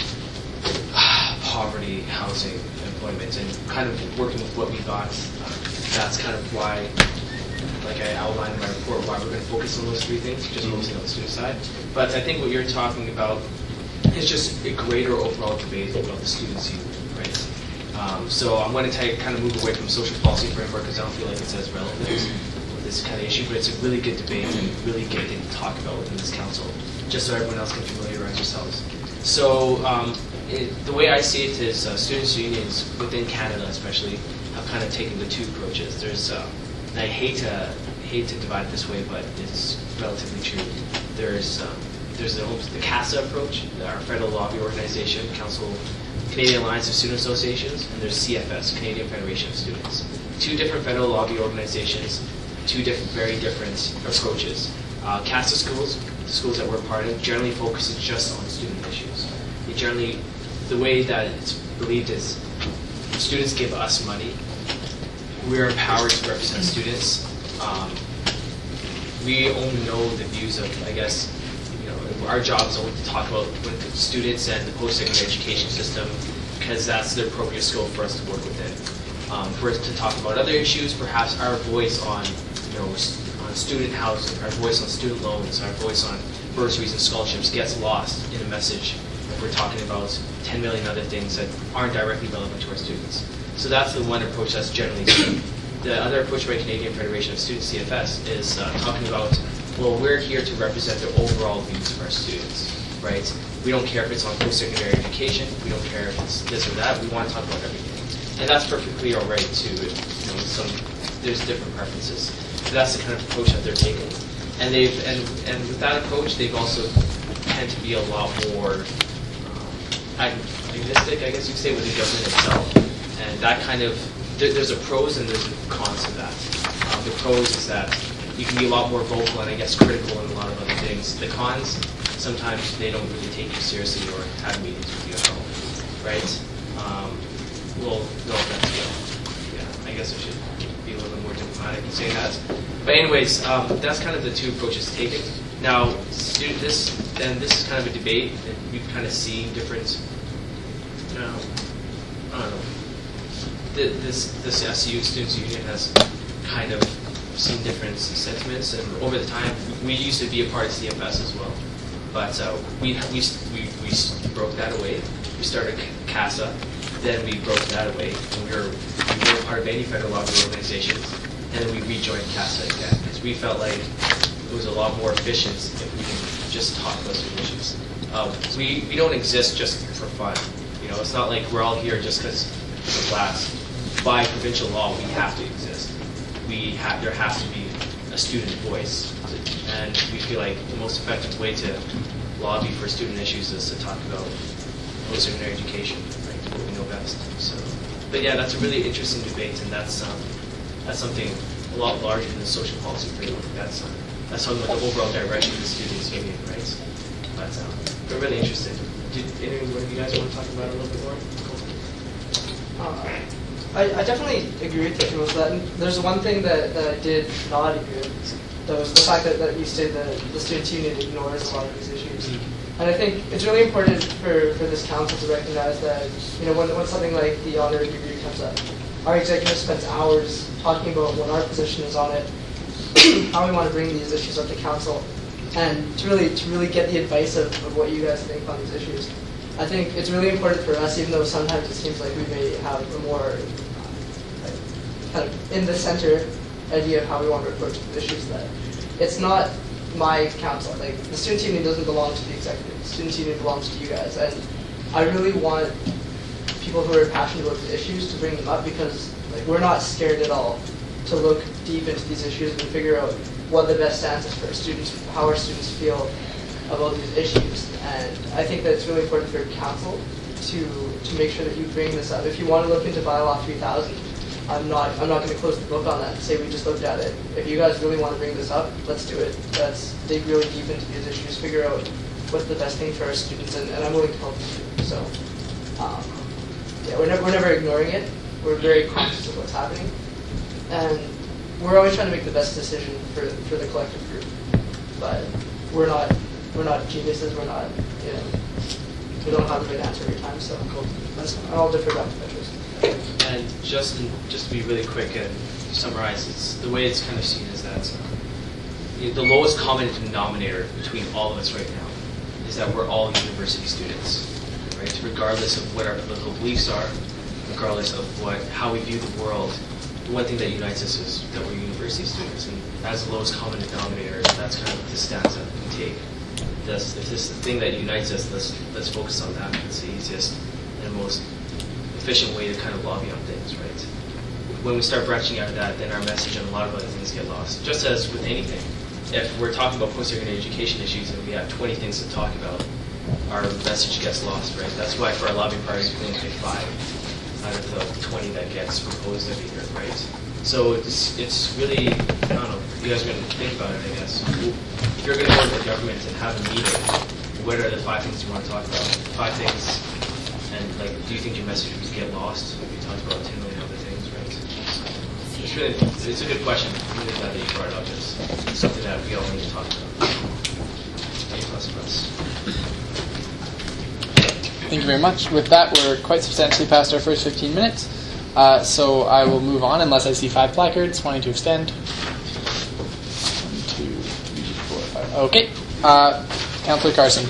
poverty, housing, employment, and kind of working with what we got. That's kind of why, like I outlined in my report, why we're going to focus on those three things, just mostly on the student side. But I think what you're talking about is just a greater overall debate about the students' union, right? So I'm going to kind of move away from social policy framework because I don't feel like it's as relevant with this kind of issue, but it's a really good debate and really good thing to talk about within this council, just so everyone else can familiarize yourselves. So the way I see it is students' unions within Canada especially have kind of taken the two approaches. There's, and I hate to divide it this way, but it's relatively true. There's the CASA approach, our federal lobby organization, Canadian Alliance of Student Associations, and there's CFS, Canadian Federation of Students. Two different federal lobby organizations, very different approaches. CASA schools that we're part of, generally focuses just on student issues. The way that it's believed is students give us money. We're empowered to represent students. We only know the views of, I guess, our job is only to talk about with the students and the post-secondary education system because that's the appropriate scope for us to work within. For us to talk about other issues, perhaps our voice on student housing, our voice on student loans, our voice on bursaries and scholarships gets lost in a message if we're talking about 10 million other things that aren't directly relevant to our students. So that's the one approach that's generally seen. The other approach by Canadian Federation of Students, CFS, is talking about, well, we're here to represent the overall views of our students, right? We don't care if it's on post-secondary education. We don't care if it's this or that. We want to talk about everything. And that's perfectly all right, too. There's different preferences. But that's the kind of approach that they're taking. And with that approach, they've also tend to be a lot more agnostic, I guess you could say, with the government itself. And that kind of, there's a pros and there's a cons to that. The pros is that you can be a lot more vocal and I guess critical in a lot of other things. The cons, sometimes they don't really take you seriously or have meetings with you at all, right? Well, no offense, but yeah, I guess I should be a little bit more diplomatic in saying that. But anyways, that's kind of the two approaches taken. Now, this is kind of a debate that we've kind of seen different, I don't know, this SU Students' Union has kind of seen different sentiments, and over the time, we used to be a part of CFS as well, but we broke that away. We started CASA, then we broke that away, and we were part of any federal lobby organizations, and then we rejoined CASA again, because we felt like it was a lot more efficient if we can just talk about some issues. We don't exist just for fun. It's not like we're all here just because of the class. By provincial law, we have to exist. There has to be a student voice, and we feel like the most effective way to lobby for student issues is to talk about post-secondary education, right? What we know best. So, but yeah, that's a really interesting debate, and that's something a lot larger than the social policy framework. That's talking about the overall direction of the students' union, right? But we're really interested. Did anyone of you guys want to talk about it a little bit more? I definitely agree with you with that. And there's one thing that I did not agree with. That was the fact that you say that the student union ignores a lot of these issues. And I think it's really important for this council to recognize that when something like the honorary degree comes up, our executive spends hours talking about what our position is on it, how we want to bring these issues up to council, and to really get the advice of what you guys think on these issues. I think it's really important for us, even though sometimes it seems like we may have a more kind of in the center idea of how we want to approach the issues, that it's not my council. Like, the student union doesn't belong to the executive. The student union belongs to you guys. And I really want people who are passionate about the issues to bring them up, because we're not scared at all to look deep into these issues and figure out what the best stance is for our students, how our students feel about these issues. And I think that it's really important for council to make sure that you bring this up. If you want to look into Bylaw 3000, I'm not going to close the book on that and say we just looked at it. If you guys really want to bring this up, let's do it. Let's dig really deep into these issues, figure out what's the best thing for our students, and I'm willing to help you. So, yeah, we're never ignoring it. We're very conscious of what's happening, and we're always trying to make the best decision for the collective group. But we're not geniuses. We're not, you know, we don't have a good answer every time. So I'll defer back to Petrus. And just to be really quick and summarize, the way it's kind of seen is that the lowest common denominator between all of us right now is that we're all university students, right? Regardless of what our political beliefs are, regardless of how we view the world, the one thing that unites us is that we're university students, and as the lowest common denominator, that's kind of the stance that we take. If this is the thing that unites us, let's focus on that. It's the easiest and most efficient way to kind of lobby on things, right? When we start branching out of that, then our message and a lot of other things get lost. Just as with anything, if we're talking about post-secondary education issues and we have 20 things to talk about, our message gets lost, right? That's why for our lobbying priorities, we only pick 5 out of the 20 that gets proposed every year, right? So it's really, I don't know, you guys are going to think about it, I guess. If you're going to work with government and have a meeting, what are the 5 things you want to talk about? 5 things. And like, do you think your message would get lost if you talked about 10 million other things, right? So it's a good question. I'm really glad that you brought it up. It's something that we all need to talk about. Thank you very much. With that, we're quite substantially past our first 15 minutes. So I will move on unless I see 5 placards wanting to extend. 1, 2, 3, 4, 5. Okay. Councillor Carson.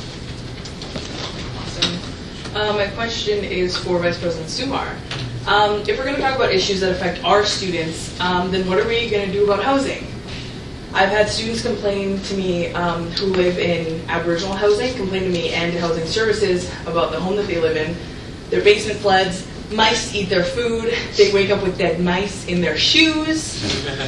My question is for Vice President Sumar. If we're going to talk about issues that affect our students, then what are we going to do about housing? I've had students complain to me who live in Aboriginal housing, complain to me and to Housing Services about the home that they live in. Their basement floods, mice eat their food, they wake up with dead mice in their shoes,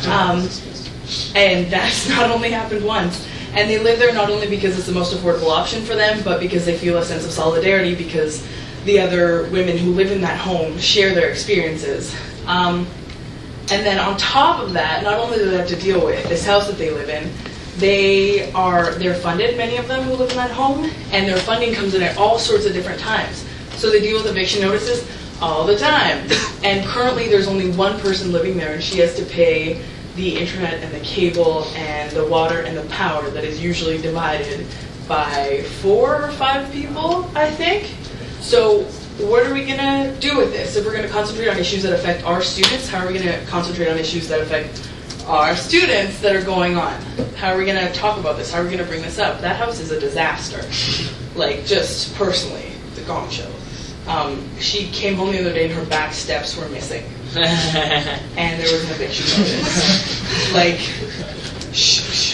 and that's not only happened once. And they live there not only because it's the most affordable option for them, but because they feel a sense of solidarity because the other women who live in that home share their experiences. And then on top of that, not only do they have to deal with this house that they live in, they're funded, many of them who live in that home, and their funding comes in at all sorts of different times. So they deal with eviction notices all the time. And currently there's only one person living there, and she has to pay the internet and the cable and the water and the power that is usually divided by 4 or 5 people, I think. So what are we going to do with this? If we're going to concentrate on issues that affect our students, how are we going to concentrate on issues that affect our students that are going on? How are we going to talk about this? How are we going to bring this up? That house is a disaster. Like, just personally, the Gong Show. She came home the other day and her back steps were missing. And there was an eviction notice. Like, shh.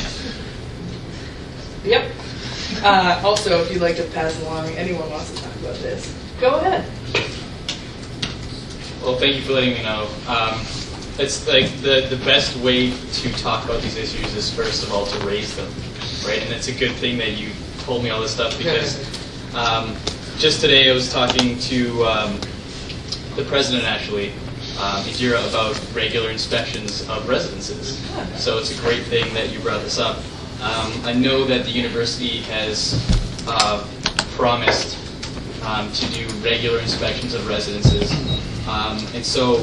Yep. Also, if you'd like to pass along, anyone wants to talk about this, go ahead. Well, thank you for letting me know. It's like the best way to talk about these issues is first of all to raise them, right? And it's a good thing that you told me all this stuff because just today I was talking to the president actually, Idira, about regular inspections of residences. So it's a great thing that you brought this up. I know that the university has promised to do regular inspections of residences, and so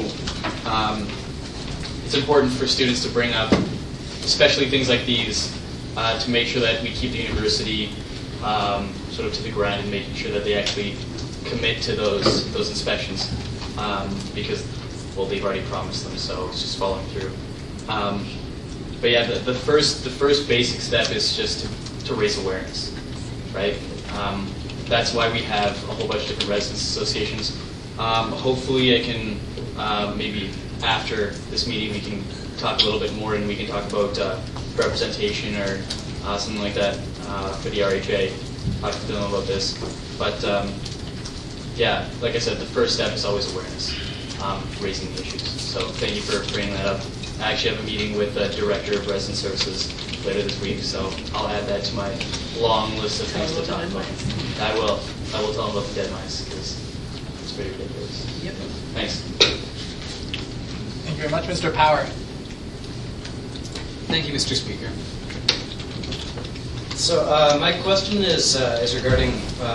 it's important for students to bring up, especially things like these, to make sure that we keep the university sort of to the ground and making sure that they actually commit to those inspections, because, well, they've already promised them, so it's just following through. But yeah, the first basic step is just to raise awareness, right? That's why we have a whole bunch of different residence associations. Hopefully I can, maybe after this meeting, we can talk a little bit more and we can talk about representation or something like that for the RHA. Talk to them about this. But yeah, like I said, the first step is always awareness, raising the issues. So thank you for bringing that up. I actually have a meeting with the Director of Resident Services later this week, so I'll add that to my long list of things to talk about. I will tell them about the dead mice, because it's pretty ridiculous. Yep. Thanks. Thank you very much, Mr. Power. Thank you, Mr. Speaker. So my question is regarding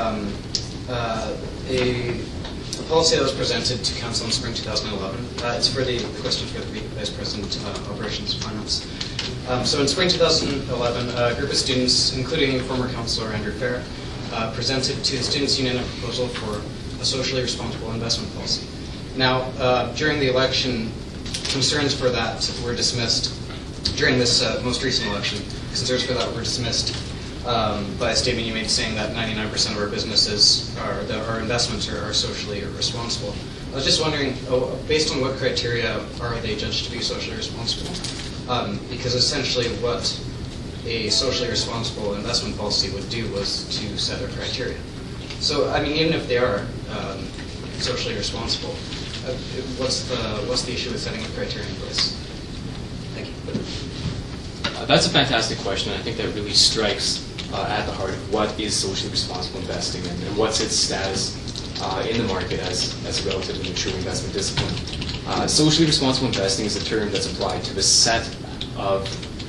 a policy that was presented to Council in spring 2011. It's for the question for the Vice President Operations and Finance. So in spring 2011, a group of students, including former Councillor Andrew Fair, presented to the Students' Union a proposal for a socially responsible investment policy. Now, during the election, concerns for that were dismissed. During this most recent election, concerns for that were dismissed by a statement you made saying that 99% of our businesses, our investments are socially responsible. I was just wondering, based on what criteria are they judged to be socially responsible? Because essentially what a socially responsible investment policy would do was to set a criteria. So, I mean, even if they are socially responsible, what's the issue with setting a criteria in place? Thank you. That's a fantastic question. I think that really strikes at the heart of what is socially responsible investing and what's its status in the market as a relatively mature investment discipline. Socially responsible investing is a term that's applied to the set of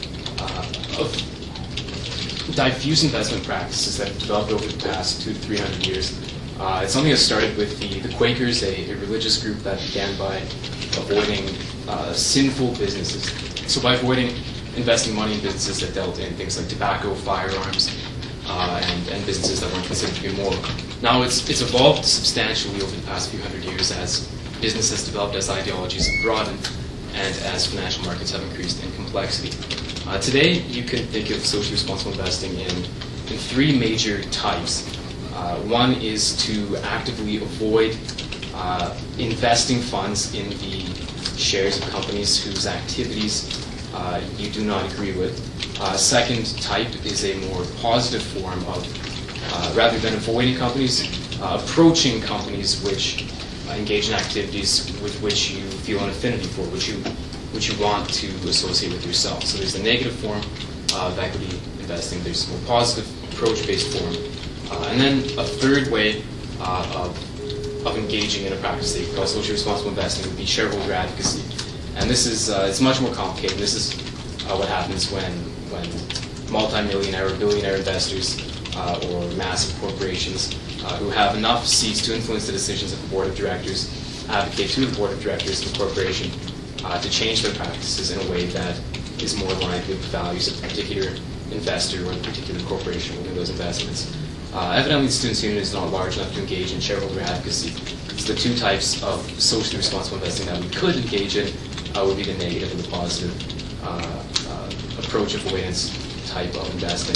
diffuse investment practices that have developed over the past 200 to 300 years. It's something that started with the Quakers, a religious group that began by avoiding sinful businesses. So by avoiding investing money in businesses that dealt in things like tobacco, firearms, and businesses that weren't considered to be moral. Now it's evolved substantially over the past few hundred years as business has developed, as ideologies have broadened, and as financial markets have increased in complexity. Today, you can think of socially responsible investing in three major types. One is to actively avoid investing funds in the shares of companies whose activities you do not agree with. Second type is a more positive form of, rather than avoiding companies, approaching companies which engage in activities with which you feel an affinity for, which you want to associate with yourself. So there's the negative form of equity investing, there's a more positive approach-based form, and then a third way of engaging in a practice that you call socially responsible investing would be shareholder advocacy. And this is it's much more complicated. This is what happens when multi-millionaire or billionaire investors or massive corporations who have enough seats to influence the decisions of the board of directors advocate to the board of directors of the corporation to change their practices in a way that is more aligned with the values of a particular investor or a particular corporation within those investments. Evidently, the Students' Union is not large enough to engage in shareholder advocacy. So the two types of socially responsible investing that we could engage in would be the negative and the positive approach avoidance type of investing.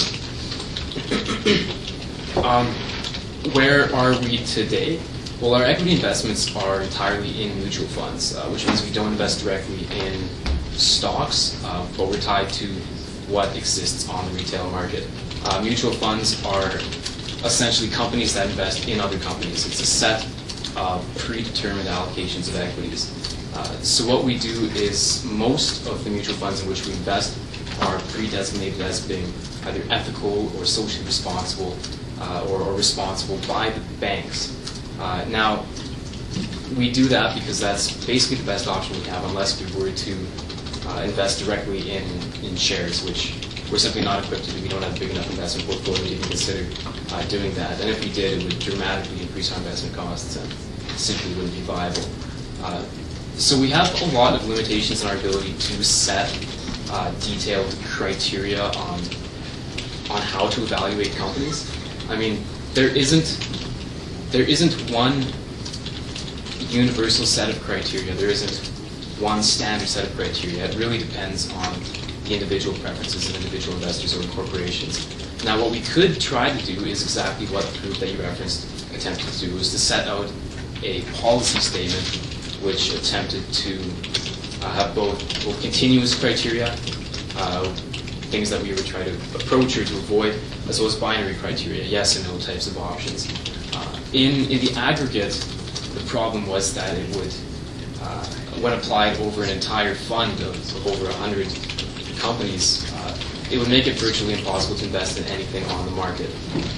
Where are we today? Well, our equity investments are entirely in mutual funds, which means we don't invest directly in stocks, but we're tied to what exists on the retail market. Mutual funds are essentially companies that invest in other companies. It's a set of predetermined allocations of equities. So what we do is most of the mutual funds in which we invest are pre-designated as being either ethical or socially responsible or responsible by the banks. Now, we do that because that's basically the best option we have unless we were to invest directly in shares, which we're simply not equipped to do. We don't have a big enough investment portfolio to even consider doing that. And if we did, it would dramatically increase our investment costs and simply wouldn't be viable. So we have a lot of limitations in our ability to set detailed criteria on how to evaluate companies. I mean, there isn't one universal set of criteria. There isn't one standard set of criteria. It really depends on the individual preferences of individual investors or corporations. Now, what we could try to do is exactly what the group that you referenced attempted to do, was to set out a policy statement which attempted to have both continuous criteria, things that we would try to approach or to avoid, as well as binary criteria, yes and no types of options. In the aggregate, the problem was that it would when applied over an entire fund of over 100 companies, it would make it virtually impossible to invest in anything on the market.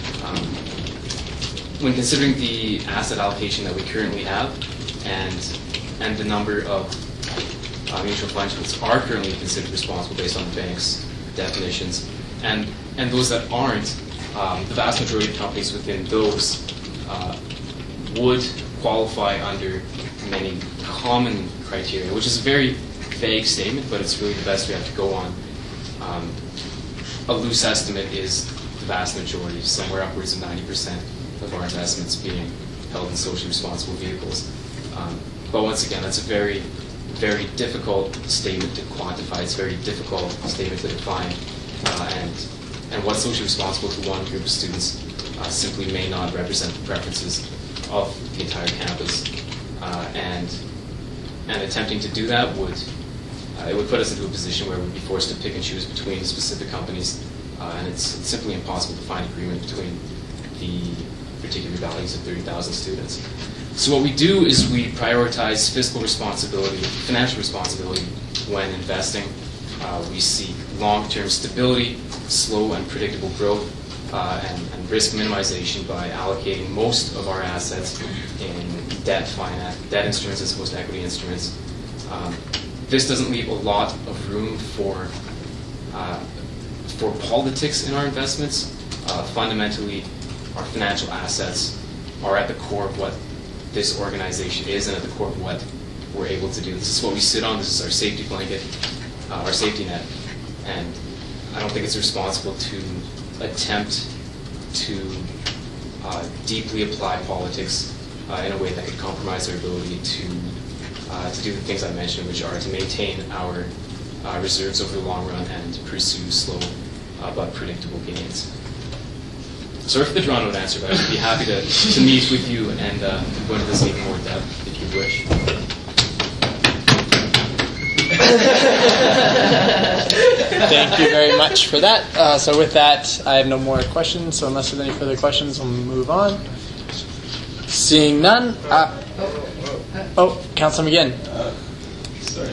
When considering the asset allocation that we currently have and the number of mutual funds which are currently considered responsible based on the bank's definitions, and those that aren't, the vast majority of companies within those would qualify under many common criteria, which is a very vague statement, but it's really the best we have to go on. A loose estimate is the vast majority, somewhere upwards of 90% of our investments being held in socially responsible vehicles. But once again, that's a very, very difficult statement to quantify. It's a very difficult statement to define. And what's socially responsible to one group of students simply may not represent the preferences of the entire campus. And attempting to do that would put us into a position where we'd be forced to pick and choose between specific companies, and it's simply impossible to find agreement between the particular values of 30,000 students. So what we do is we prioritize fiscal responsibility, financial responsibility when investing. We seek long-term stability, slow and predictable growth, and risk minimization by allocating most of our assets in debt instruments as opposed to equity instruments. This doesn't leave a lot of room for politics in our investments. Fundamentally, our financial assets are at the core of what this organization is and at the core of what we're able to do. This is what we sit on. This is our safety blanket, our safety net. And I don't think it's responsible to attempt to deeply apply politics in a way that could compromise our ability to do the things I mentioned, which are to maintain our reserves over the long run and pursue slow but predictable gains. Sorry for the drawn-out answer, but I would be happy to meet with you and go into this in even more depth if you wish. Thank you very much for that. So with that, I have no more questions. So unless there's any further questions, we'll move on. Seeing none. Councilor McGinn. Sorry.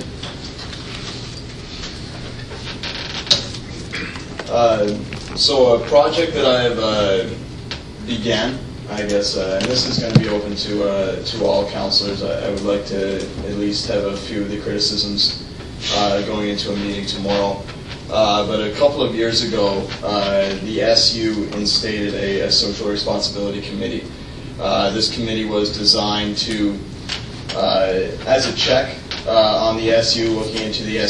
So a project that I've began, I guess, and this is going to be open to all councillors. I would like to at least have a few of the criticisms going into a meeting tomorrow. But a couple of years ago, the SU instated a social responsibility committee. This committee was designed to, as a check on the SU, looking into the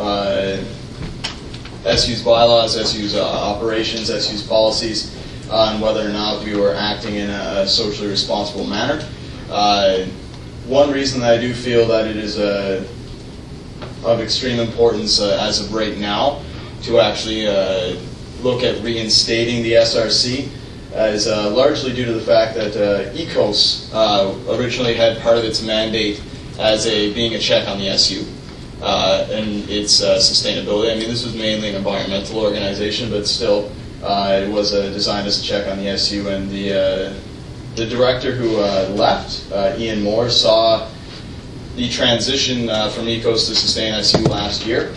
SU's bylaws, SU's operations, SU's policies, on whether or not we were acting in a socially responsible manner. One reason that I do feel that it is of extreme importance as of right now to actually look at reinstating the SRC is largely due to the fact that ECOS originally had part of its mandate as being a check on the SU and its sustainability. I mean, this was mainly an environmental organization, but still it was designed as a check on the SU. And the director who left, Ian Moore, saw the transition from ECOS to Sustain SU last year.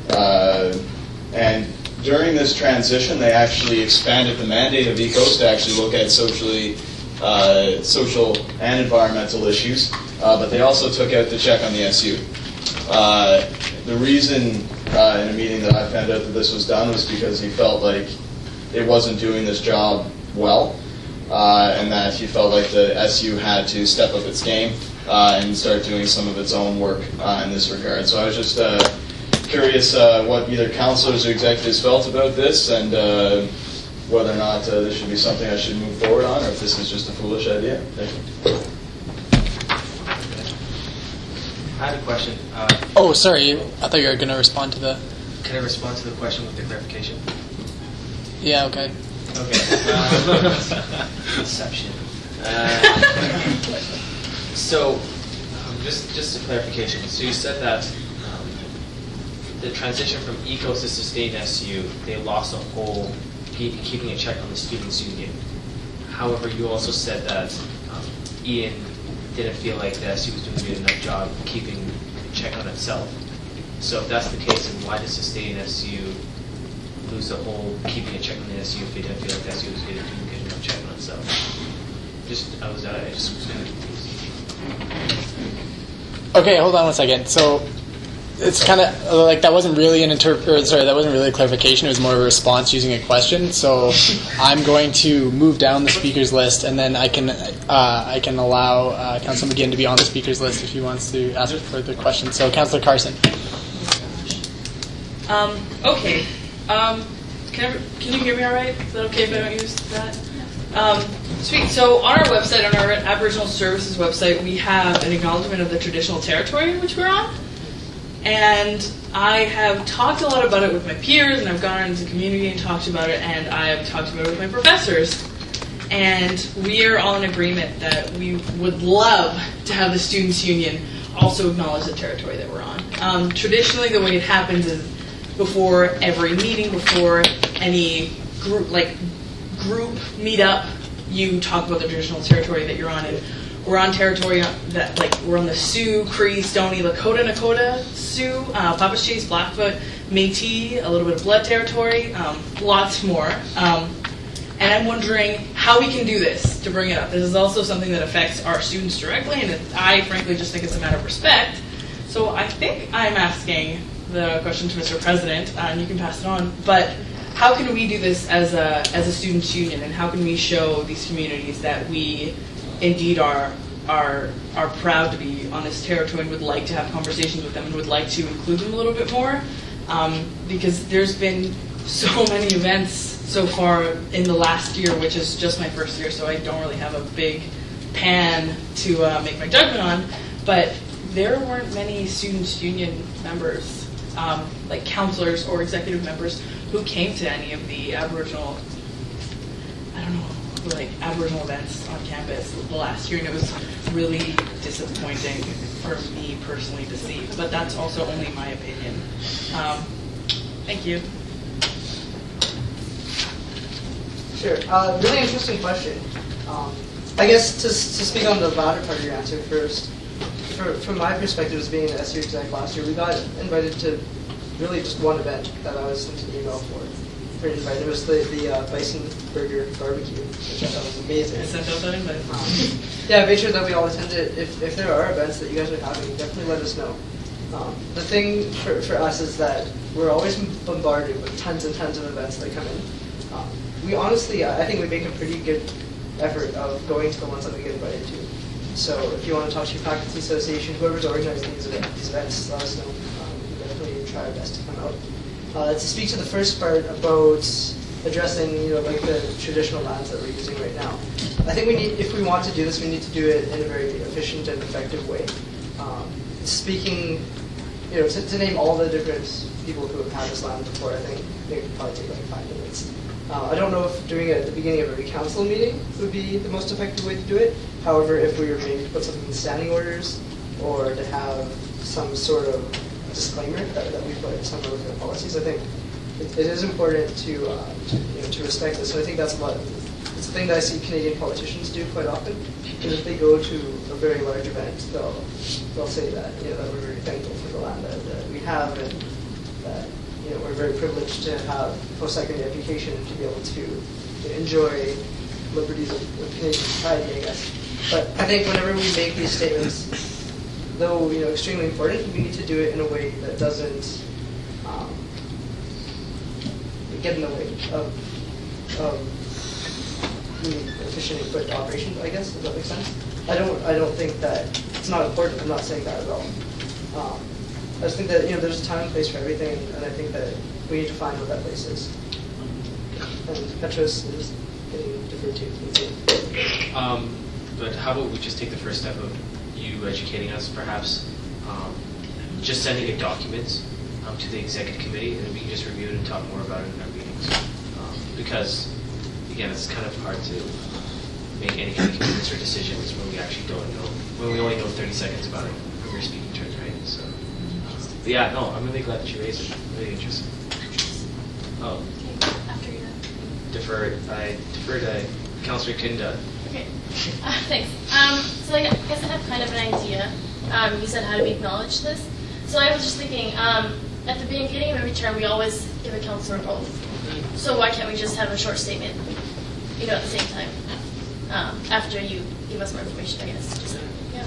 And during this transition, they actually expanded the mandate of ECOS to actually look at social and environmental issues, but they also took out the check on the SU. The reason in a meeting that I found out that this was done was because he felt like it wasn't doing this job well, and that he felt like the SU had to step up its game and start doing some of its own work in this regard. So I was just curious what either councillors or executives felt about this, and whether or not this should be something I should move forward on, or if this is just a foolish idea. Thank you. I have a question. Sorry. I thought you were going to respond to the... Can I respond to the question with the clarification? Yeah, okay. Okay. Deception. So, just a clarification. So you said that the transition from ECOS to Sustain SU, they lost a whole keeping a check on the students' union. However, you also said that Ian didn't feel like the SU was doing a good enough job keeping a check on itself. So if that's the case, then why does Sustain SU lose the whole keeping a check on the SU if they didn't feel like the SU was doing a good enough check on itself? I just was kind of confused. Okay, hold on one second. So it's kind of like that wasn't really that wasn't really a clarification. It was more of a response using a question. So I'm going to move down the speakers list, and then I can allow Councillor McGinn to be on the speakers list if he wants to ask further questions. So Councillor Carson. Okay. Can you hear me all right? Is that okay if I don't use that? Sweet. So on our website, on our Aboriginal Services website, we have an acknowledgement of the traditional territory in which we're on. And I have talked a lot about it with my peers, and I've gone into the community and talked about it, and I have talked about it with my professors. And we are all in agreement that we would love to have the Students' Union also acknowledge the territory that we're on. Traditionally, the way it happens is before every meeting, before any group meetup, you talk about the traditional territory that you're on. And we're on territory that, we're on the Sioux, Cree, Stoney, Lakota, Nakota, Sioux, Papaschase, Blackfoot, Métis, a little bit of Blood territory, lots more. And I'm wondering how we can do this to bring it up. This is also something that affects our students directly, and I frankly just think it's a matter of respect. So I think I'm asking the question to Mr. President, and you can pass it on, but how can we do this as a students' union, and how can we show these communities that we indeed are proud to be on this territory and would like to have conversations with them and would like to include them a little bit more, because there's been so many events so far in the last year, which is just my first year, so I don't really have a big pan to make my judgment on, but there weren't many students' union members, like counselors or executive members, who came to any of the Aboriginal events on campus the last year, and it was really disappointing for me personally to see. But that's also only my opinion. Thank you. Sure. Really interesting question. I guess to speak on the latter part of your answer first, from my perspective as being an SU exec last year, we got invited to really just one event that I was sent an email for. It was the Bison Burger Barbecue, which I thought was amazing. I sent out that invite. Yeah, make sure that we all attend it. If there are events that you guys are having, definitely let us know. The thing for us is that we're always bombarded with tons and tons of events that come in. We honestly, I think we make a pretty good effort of going to the ones that we get invited to. So if you want to talk to your faculty association, whoever's organizing these events, let us know. We definitely try our best to come out. To speak to the first part about addressing, the traditional lands that we're using right now, I think if we want to do this, we need to do it in a very efficient and effective way. Speaking, to name all the different people who have had this land before, I think it would probably take like 5 minutes. I don't know if doing it at the beginning of every council meeting would be the most effective way to do it. However, if we were maybe to put something in standing orders, or to have some sort of disclaimer that we put in some of the policies, I think it is important to respect this. So I think it's a thing that I see Canadian politicians do quite often. Because if they go to a very large event, they'll say that that we're very thankful for the land that we have, and that we're very privileged to have post-secondary education and to be able to enjoy liberties of Canadian society, I guess. But I think whenever we make these statements, though extremely important, we need to do it in a way that doesn't get in the way of efficient equipped operations, I guess. Does that make sense? I don't think that it's not important. I'm not saying that at all. I just think that there's a time and place for everything, and I think that we need to find what that place is. And Petros is getting deferred to. But how about we just take the first step of you educating us, perhaps just sending a document to the executive committee, and we can just review it and talk more about it in our meetings. Because, again, it's kind of hard to make any kind of commitments or decisions when we actually don't know, when we only know 30 seconds about it when we're speaking terms, right? So, but yeah, no, I'm really glad that you raised it. Really interesting. Oh. After you. Deferred. I Councillor Kinda. Okay, thanks. So I guess I have kind of an idea. You said how do we acknowledge this? So I was just thinking, at the beginning of every term, we always give a councillor an oath. So why can't we just have a short statement, at the same time, after you give us more information, I guess. Just, yeah.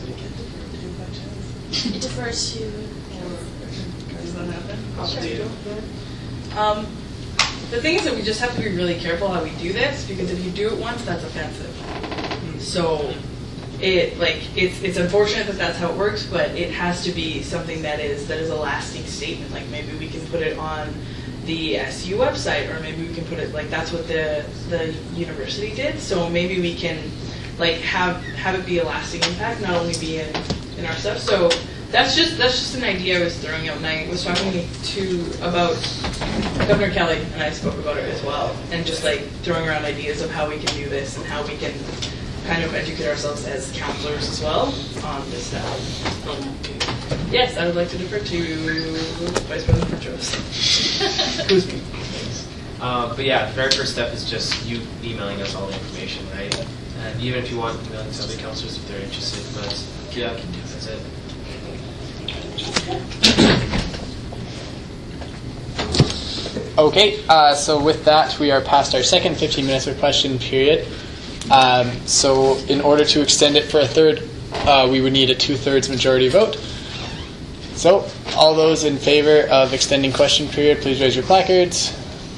It defers to... Does that happen? The thing is that we just have to be really careful how we do this, because if you do it once, that's offensive. So it's unfortunate that that's how it works, but it has to be something that is a lasting statement. Like maybe we can put it on the SU website, or maybe we can put it that's what the university did. So maybe we can have it be a lasting impact, not only be in our stuff. So that's just an idea I was throwing out, and I was talking about Governor Kelly, and I spoke about it as well, and just throwing around ideas of how we can do this and how we can kind of educate ourselves as counselors as well on this stuff. Yes, I would like to defer to Vice President Petros. Who's me? But yeah, the very first step is just you emailing us all the information, right? And even if you want emailing to other counselors if they're interested, but yeah, that's it. Okay, so with that, we are past our second 15 minutes of question period. So in order to extend it for a third, we would need a 2/3 majority vote. So all those in favor of extending question period, please raise your placards.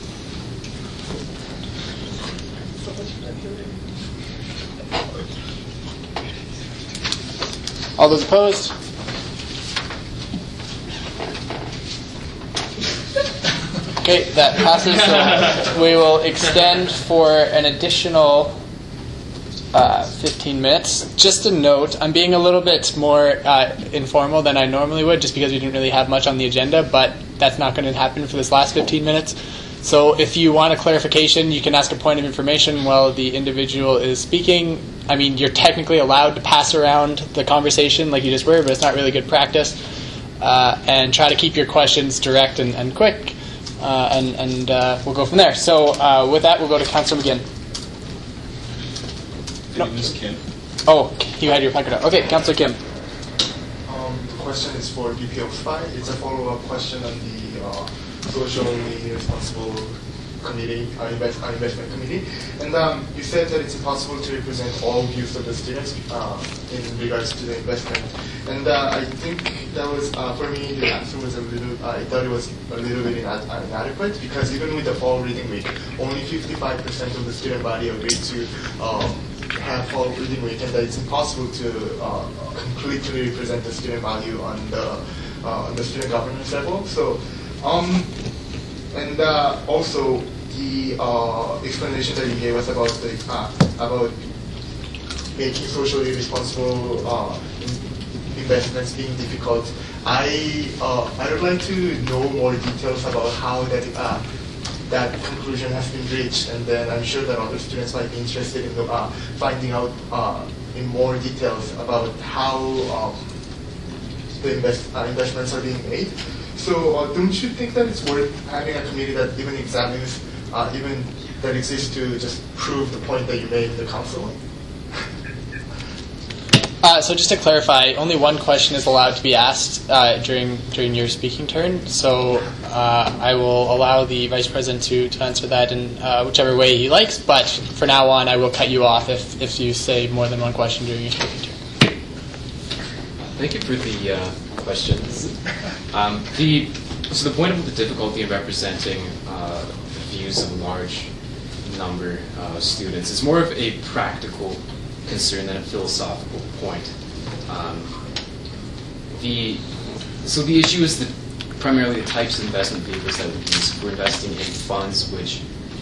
All those opposed? Okay, that passes. So we will extend for an additional 15 minutes. Just a note, I'm being a little bit more informal than I normally would, just because we didn't really have much on the agenda, but that's not going to happen for this last 15 minutes. So if you want a clarification, you can ask a point of information while the individual is speaking. I mean, you're technically allowed to pass around the conversation like you just were, but it's not really good practice. And try to keep your questions direct and quick. And we'll go from there. So with that, we'll go to Councillor McGinn. No. Kim. Oh, you had your placard up. Okay, Councillor Kim. The question is for VP of Spy. It's a follow-up question on the socially responsible committee, investment committee. And you said that it's impossible to represent all views of the students in regards to the investment. And I think that was, for me, the answer was I thought it was a little bit inadequate, because even with the fall reading week, only 55% of the student body agreed to have fall reading week, and that it's impossible to completely represent the student value on the student governance level. So, and also the explanation that you gave us about making socially responsible investments being difficult. I would like to know more details about how that conclusion has been reached, and then I'm sure that other students might be interested in finding out in more details about how the investments are being made. So don't you think that it's worth having a committee that even examines, even that exists to just prove the point that you made in the council? So just to clarify, only one question is allowed to be asked during your speaking turn. So I will allow the Vice President to answer that in whichever way he likes, but for now on I will cut you off if you say more than one question during your speaking turn. Thank you for the questions. So the point of the difficulty in representing the views of a large number of students is more of a practical concern than a philosophical point. So the issue is primarily the types of investment vehicles that we use. We're investing in funds which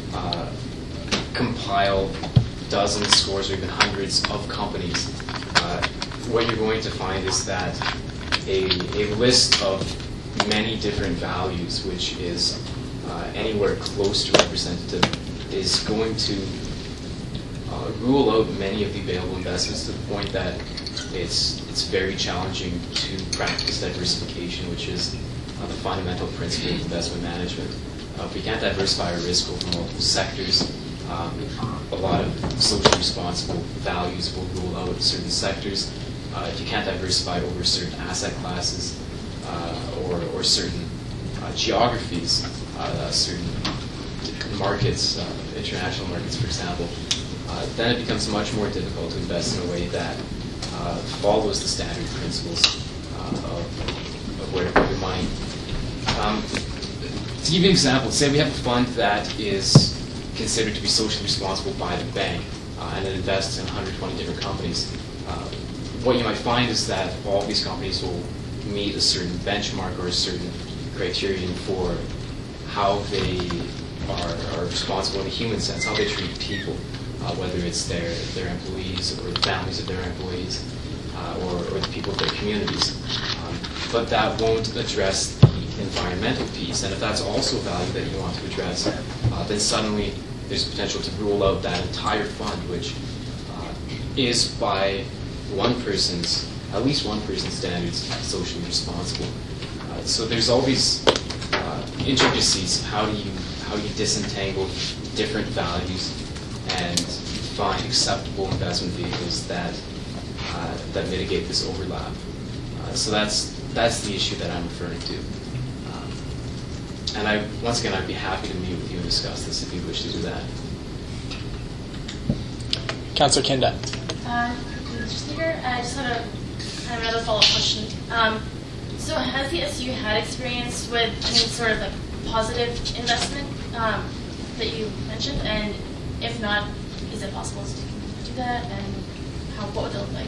compile dozens, scores, or even hundreds of companies. What you're going to find is that a list of many different values, which is anywhere close to representative, is going to rule out many of the available investments to the point that it's very challenging to practice diversification, which is the fundamental principle of investment management. If we can't diversify our risk over multiple sectors, a lot of socially responsible values will rule out certain sectors. If you can't diversify over certain asset classes or certain geographies, certain markets, international markets, for example, then it becomes much more difficult to invest in a way that follows the standard principles of where to put your money. To give you an example, say we have a fund that is considered to be socially responsible by the bank, and it invests in 120 different companies. What you might find is that all of these companies will meet a certain benchmark or a certain criterion for how they are responsible in a human sense, how they treat people, whether it's their employees or the families of their employees, or the people of their communities. But that won't address the environmental piece. And if that's also a value that you want to address, then suddenly there's potential to rule out that entire fund, which is by at least one person's standards, socially responsible. So there's all these intricacies. How do you disentangle different values and find acceptable investment vehicles that mitigate this overlap? So that's the issue that I'm referring to. And once again, I'd be happy to meet with you and discuss this if you wish to do that. Councillor Kinda. Mr. Speaker, I just had another follow-up question. So has the SU had experience with any sort of like positive investment that you mentioned? And if not, is it possible to do that? And what would it look like?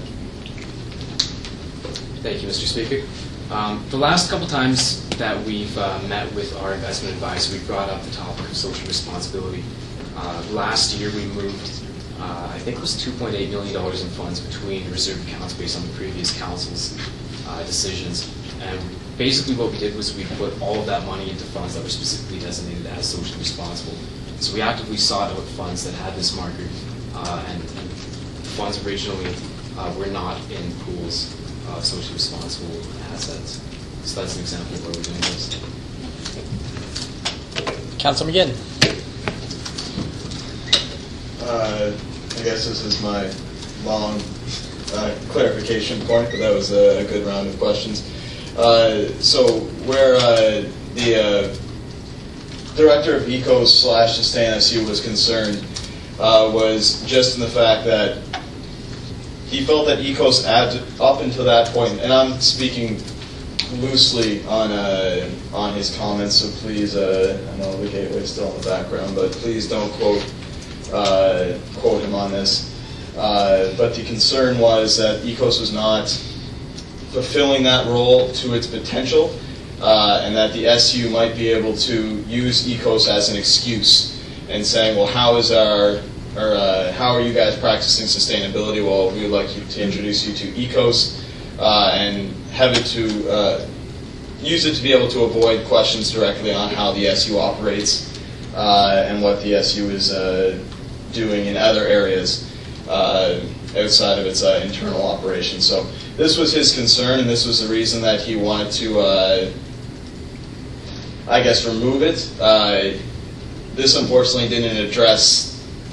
Thank you, Mr. Speaker. The last couple times that we've met with our investment advisor, we brought up the topic of social responsibility. Last year we moved, I think it was $2.8 million in funds between reserve accounts based on the previous council's decisions. And basically what we did was we put all of that money into funds that were specifically designated as socially responsible. So we actively sought out funds that had this marker, and funds originally were not in pools of socially responsible assets. So that's an example of where we're doing this. Councillor McGinn. I guess this is my long clarification point, but that was a good round of questions. So where the director of ECOS/Sustain SU was concerned was just in the fact that he felt that ECOS up until that point, and I'm speaking loosely on his comments, so please, I know the gateway's still in the background, but please don't quote him on this. But the concern was that ECOS was not fulfilling that role to its potential, and that the SU might be able to use ECOS as an excuse and saying, well, how are you guys practicing sustainability? Well, we would like to introduce you to ECOS and have it to use it to be able to avoid questions directly on how the SU operates and what the SU is doing in other areas outside of its internal operations. So this was his concern, and this was the reason that he wanted to, I guess, remove it. This unfortunately didn't address.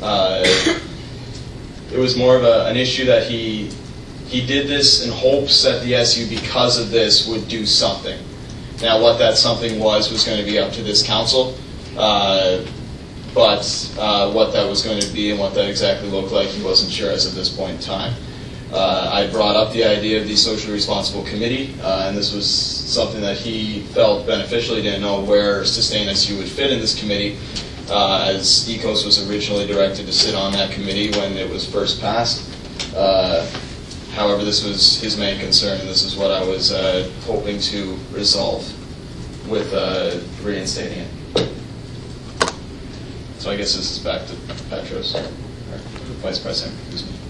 It was more of an issue that he did this in hopes that the SU, because of this, would do something. Now, what that something was going to be up to this council, but what that was going to be and what that exactly looked like, he wasn't sure as of this point in time. I brought up the idea of the Socially Responsible Committee, and this was something that he felt beneficial. He didn't know where Sustain SU would fit in this committee, as ECOS was originally directed to sit on that committee when it was first passed. However, this was his main concern, and this is what I was hoping to resolve with reinstating it. So I guess this is back to Petros, or Vice President, excuse me.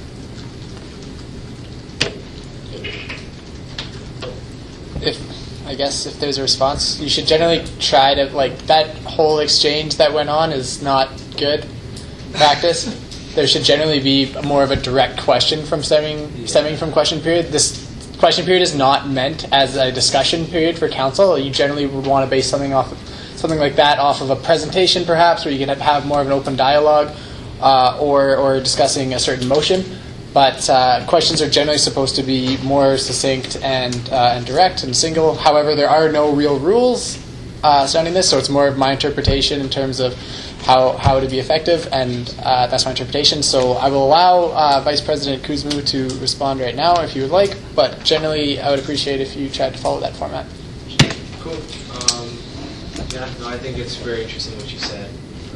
If there's a response, you should generally try to, that whole exchange that went on is not good practice. There should generally be more of a direct question from stemming from question period. This question period is not meant as a discussion period for council. You generally would want to base something like that off of a presentation, perhaps, where you can have more of an open dialogue, or discussing a certain motion. But questions are generally supposed to be more succinct and direct and single. However, there are no real rules surrounding this, so it's more of my interpretation in terms of how to be effective, and that's my interpretation. So I will allow Vice President Kuzmu to respond right now if you would like, but generally I would appreciate if you tried to follow that format. Cool. Yeah, no, I think it's very interesting what you said.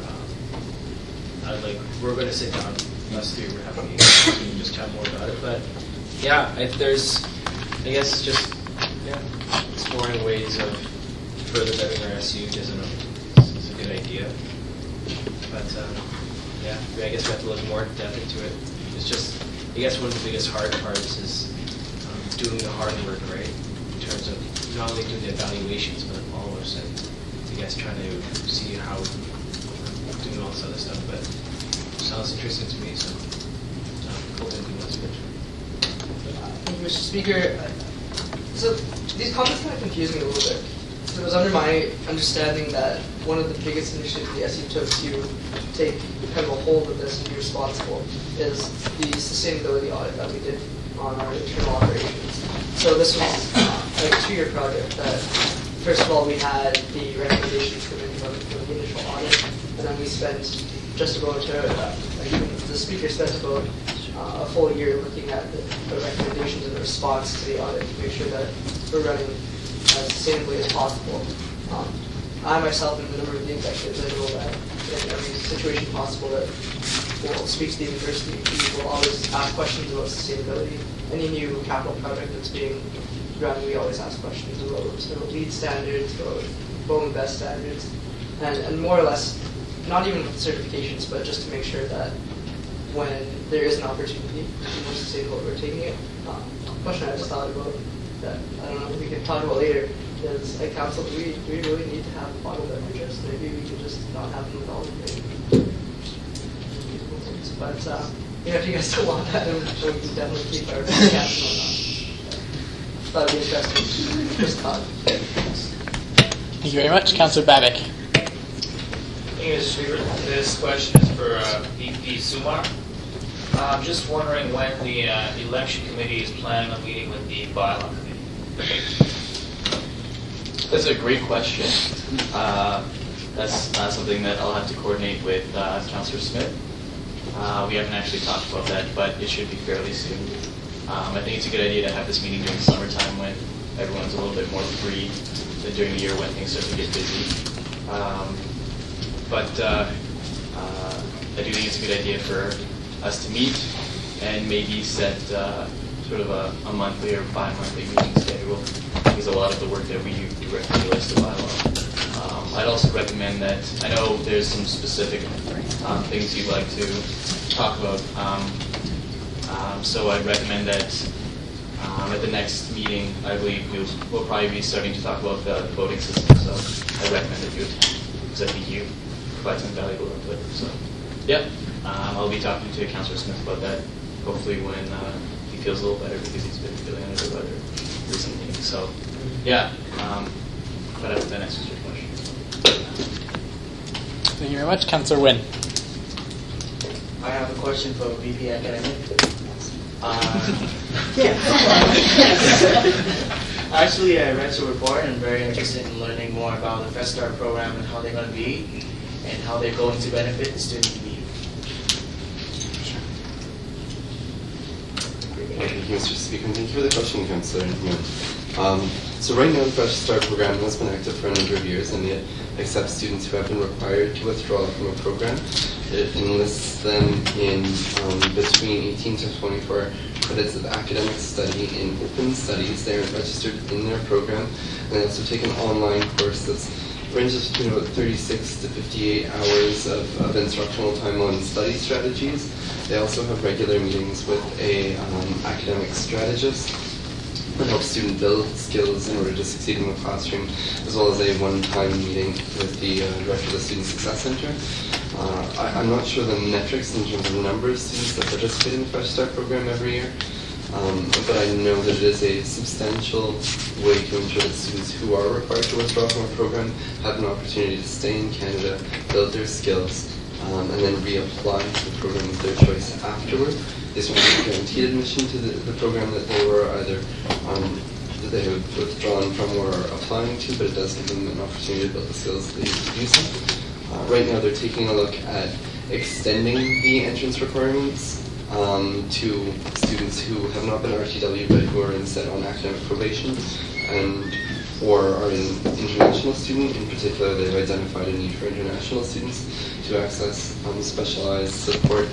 We're going to sit down, us three, we're having a meeting and just chat more about it. But yeah, I guess just exploring ways of further bettering our SU is a good idea. But I guess we have to look more in depth into it. It's just, I guess one of the biggest hard parts is doing the hard work, right? In terms of not only doing the evaluations, but all of us, and I guess trying to see how we're doing all this other stuff. But it sounds interesting to me, so hoping that's good. Thank you, Mr. Speaker. So these comments kind of confuse me a little bit. So it was under my understanding that one of the biggest initiatives the SU took to take kind of a hold of this and be responsible is the sustainability audit that we did on our internal operations. So this was a 2-year project that, first of all, we had the recommendations coming from the initial audit, and then we spent just about, the speaker spent about a full year looking at the recommendations and the response to the audit to make sure that we're running as sustainably as possible. I myself am a member of the executives. I know that in every situation possible that will speak to the university, we will always ask questions about sustainability. Any new capital project that's being run, we always ask questions about LEED standards, about BOEM best standards, and more or less, not even with certifications, but just to make sure that when there is an opportunity to be more sustainable, we're taking it. A question I just thought about that I don't know if we can talk about later is at council, do we really need to have bottled beverages? Maybe we could just not have them at all. But if you guys don't want that, then we can definitely keep our cats and whatnot. That would be interesting. Just thought. Thank you very much. Councillor Babic. Thank you, Mr. Speaker. This question is for VP Sumar. I'm just wondering when the election committee is planning on meeting with the bylaw committee. That's a great question. That's something that I'll have to coordinate with Councillor Smith. We haven't actually talked about that, but it should be fairly soon. I think it's a good idea to have this meeting during summertime when everyone's a little bit more free than during the year when things start to get busy. But I do think it's a good idea for us to meet and maybe set sort of a monthly or bi-monthly meeting schedule, because a lot of the work that we do directly relates to bylaw. I'd also recommend that, I know there's some specific things you'd like to talk about, so I'd recommend that at the next meeting, I believe we'll probably be starting to talk about the voting system, so I recommend that you attend, because I think you provide some valuable input. So, yeah, I'll be talking to Councillor Smith about that, hopefully when he feels a little better, because he's been feeling under the weather recently. So, yeah, but I hope that answers your question. Thank you very much. Councillor Wynn. I have a question for VP Academic. Actually, I read your report and I'm very interested in learning more about the Fresh Start program and how they're going to be and how they're going to benefit the students. Thank you, Mr. Speaker. Thank you for the question, Councillor. So right now, the Fresh Start program has been active for a number of years, and it accepts students who have been required to withdraw from a program. It enlists them in between 18 to 24 credits of academic study in open studies. They are registered in their program, and they also take an online course that's ranges between about 36 to 58 hours of instructional time on study strategies. They also have regular meetings with a academic strategist that helps students build skills in order to succeed in the classroom, as well as a one-time meeting with the director of the Student Success Center. I'm not sure the metrics in terms of the number of students that participate in the Fresh Start program every year, but I know that it is a substantial way to ensure that students who are required to withdraw from a program have an opportunity to stay in Canada, build their skills, and then reapply to the program of their choice afterward. This will be guaranteed admission to the program that they were either that they have withdrawn from or are applying to, but it does give them an opportunity to build the skills they need to do so. Right now, they're taking a look at extending the entrance requirements to students who have not been RTW but who are instead on academic probation or are an international student. In particular, they've identified a need for international students to access specialized support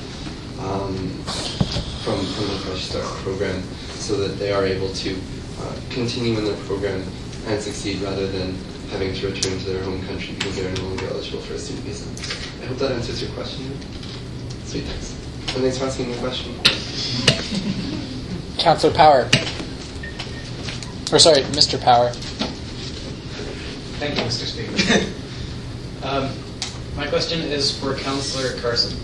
from the Fresh Start program so that they are able to continue in their program and succeed rather than having to return to their home country because they are no longer eligible for a student visa. I hope that answers your question. Sweet, thanks. And thanks for asking the question. Councillor Power. Or sorry, Mr. Power. Thank you, Mr. Speaker. My question is for Councillor Carson.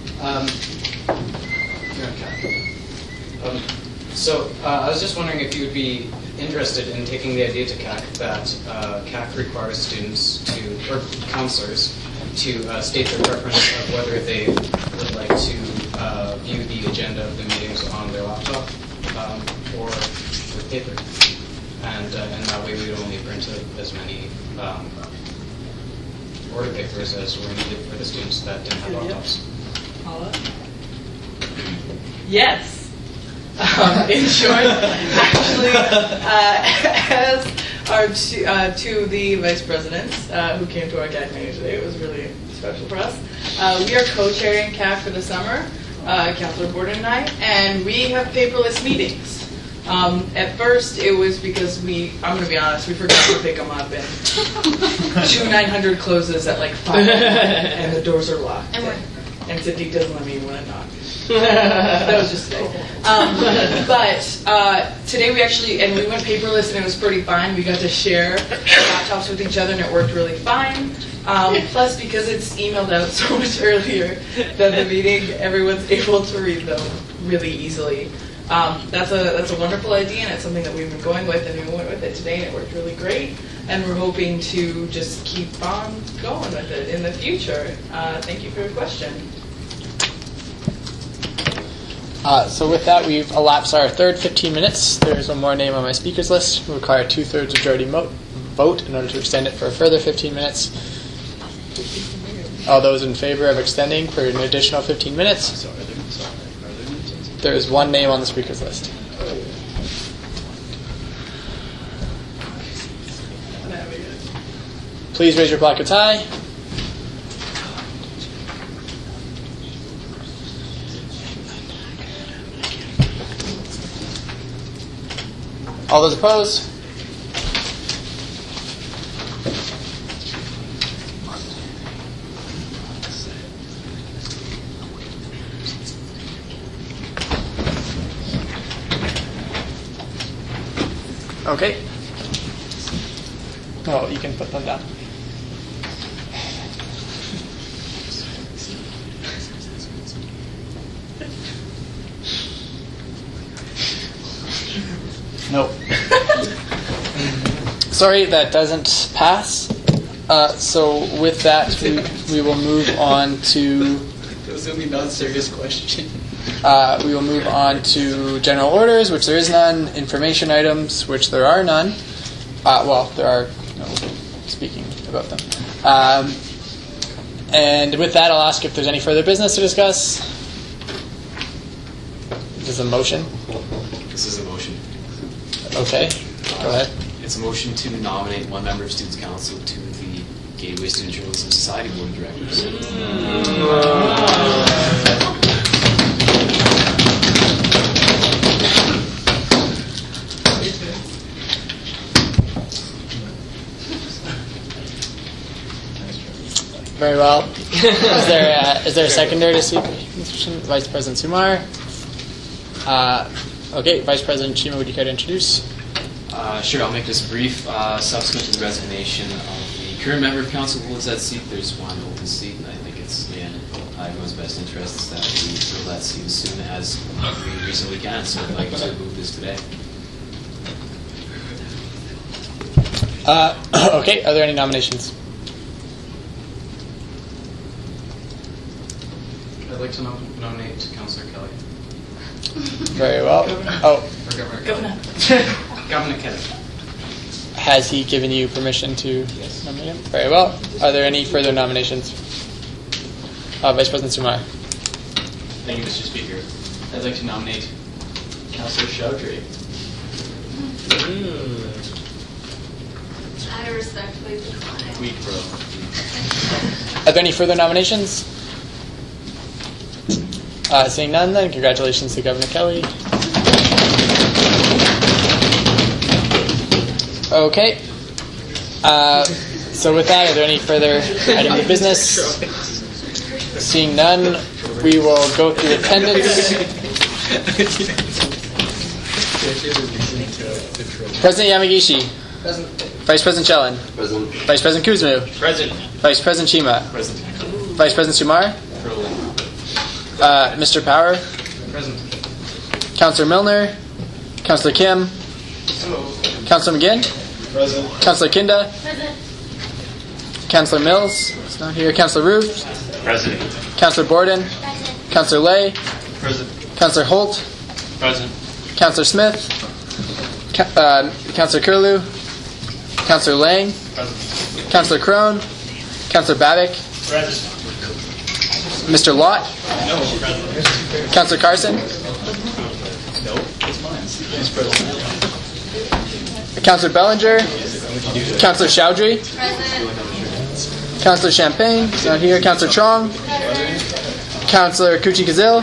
You're on CAC. So I was just wondering if you would be interested in taking the idea to CAC that CAC requires students or counselors to state their preference of whether they would like to view the agenda of the meetings on their laptop or with paper. And that way we would only print as many order papers as were needed for the students that didn't have laptops. Paula? Yes. In short, actually, as our to the vice presidents who came to our CAC meeting today, it was really special for us. We are co-chairing CAC for the summer, Councillor Borden and I, and we have paperless meetings. At first, it was because I'm going to be honest, we forgot to pick them up, and 900 closes at like 5 and the doors are locked. And Cindy doesn't let me when I knock. That was just today. But today we went paperless and it was pretty fine. We got to share laptops with each other and it worked really fine. Plus, because it's emailed out so much earlier than the meeting, everyone's able to read them really easily. That's a wonderful idea, and it's something that we've been going with, and we went with it today, and it worked really great. And we're hoping to just keep on going with it in the future. Thank you for your question. So with that, we've elapsed our third 15 minutes. There's one more name on my speakers list. We require a 2/3 majority vote in order to extend it for a further 15 minutes. All those in favor of extending for an additional 15 minutes? There is one name on the speakers list. Please raise your placards high. All those opposed? Okay. Oh, you can put them down. Nope. Sorry, that doesn't pass. So with that, we will move on to... That was the only non-serious question. We will move on to general orders, which there is none. Information items, which there are none. Well, there are speaking about them. And with that, I'll ask if there's any further business to discuss. This is a motion. This is a motion. Okay, go ahead. It's a motion to nominate one member of Students' Council to the Gateway Student Journalism Society Board of Directors. Very well. Is there a seconder to seek Vice President Sumar? Okay, Vice President Chima, would you care to introduce? Sure, I'll make this brief. Subsequent to the resignation of the current member of council who holds that seat, there's one open seat, and I think it's in everyone's best interests that we fill that seat as soon as we reasonably can. So I'd like to move this today. Okay, are there any nominations? like to nominate Councillor Kelly. Very well. Oh, Or Governor Governor. Kelly. Governor Kelly. has he given you permission to nominate him? Very well. Are there any further nominations? Vice President Sumar. Thank you, Mr. Speaker. I'd like to nominate Councillor Chowdhury. I respectfully decline. Weak bro. Are there any further nominations? Seeing none, then congratulations to Governor Kelly. Okay. So with that, are there any further items of business? Seeing none, we will go through attendance. President Yamagishi. Present. Vice President Chellan. Present. Vice President Kuzmu. Present. Vice President Chima. Present. Vice President Sumar. Mr. Power. Present. Councillor Milner. Councillor Kim. Councillor McGinn. Present. Councillor Kinda. Present. Councillor Mills. It's not here. Councillor Roof. Present. Councillor Borden. Councillor Lay. Present. Councillor Holt. Present. Councillor Smith. Councillor Curlew. Councillor Lang. Present. Councillor Crone. Councillor Babick. Present. Mr. Lott. No. Present. Councillor Carson. No, it's mine. He's present. Councillor Bellinger. Councillor Chowdhury. Present. Councillor Champagne. It's not here. Councillor Trong. Councillor Kuchi Kazil.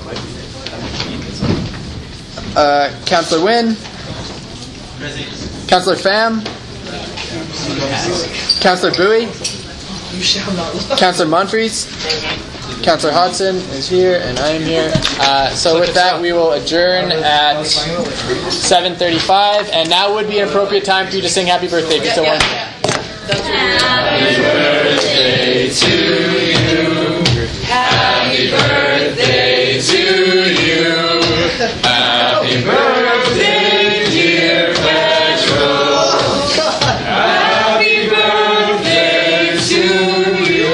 Councillor Wynn. Councillor Pham. Councillor Bowie. You shall not lie. Councillor Monfries. Councillor Hodson is here, and I am here. So with that, we will adjourn at 7:35, and now would be an appropriate time for you to sing Happy Birthday. Just one. Happy birthday to you. Happy birthday to you. Happy birthday, dear Petrol. Happy birthday to you.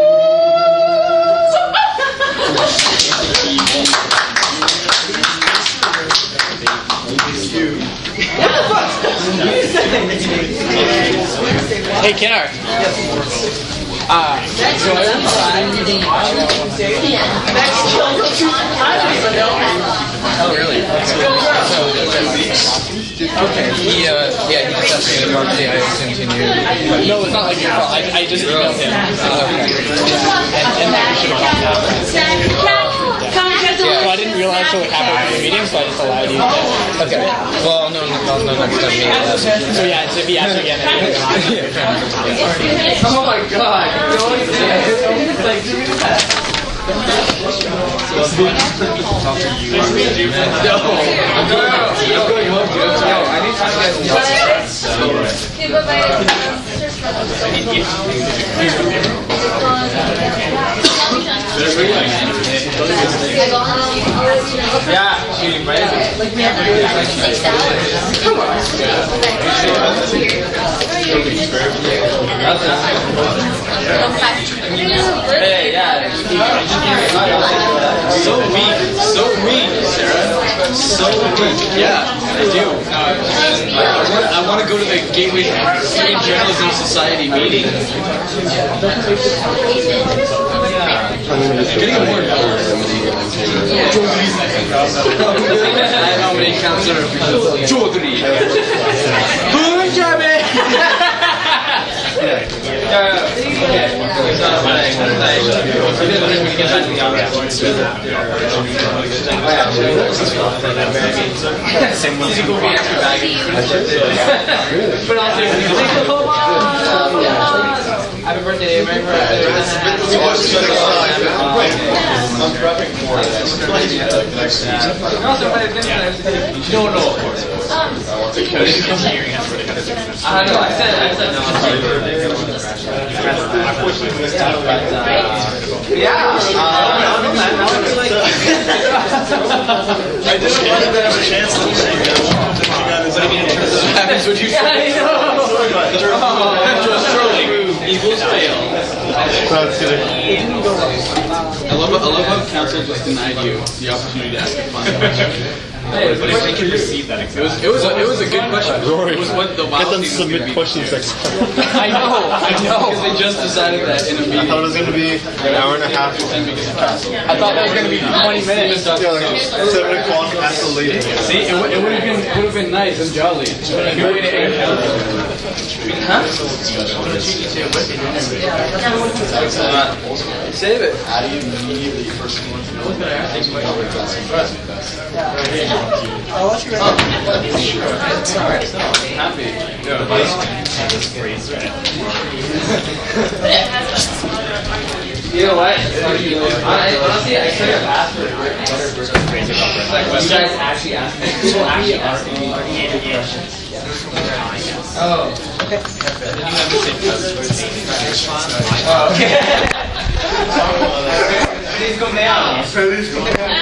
Hey, Kenner. Oh, really? Okay. He just asked me to birthday. I assumed he knew. No, it's not like your fault. I just emailed him. Well, I didn't realize till it happened in the meeting, so I just allowed you to. Okay. Well, no, next time me. So yeah, if he asks again, Oh my god! Don't say it. Like, do that. Yeah, she invited me. Come on. Hey, yeah. So weak, Sarah. So weak. Yeah, I do. I want to go to the Gateway Student Journalism Society meeting. Getting more I nominate Councillor Chaudhary. Punjabi! Happy birthday, Merry birthday. I'm prepping for it. No, of course. I said no. Yeah. I didn't want to have a chance to say What happens when you I know. I love how council just denied you the opportunity to ask a fun question. But if we can receive that exactly. It was a good question. Rory, It was what the get them to was submit gonna be. questions next time. I know. Because they just decided that in a I meeting. thought it was going to be an hour and a half. I thought that was going to be 20 minutes. Yeah, like 7 o'clock at the latest. See, it would have been nice and jolly. A good way to end it. Save it. How do you immediately first want to know that? I think I'll let you Happy. The vice this phrase, right? You know what? Honestly, I could have asked for a better version. You guys actually asked me. People actually asked me questions. Oh. And then you have to say Okay. Please go now.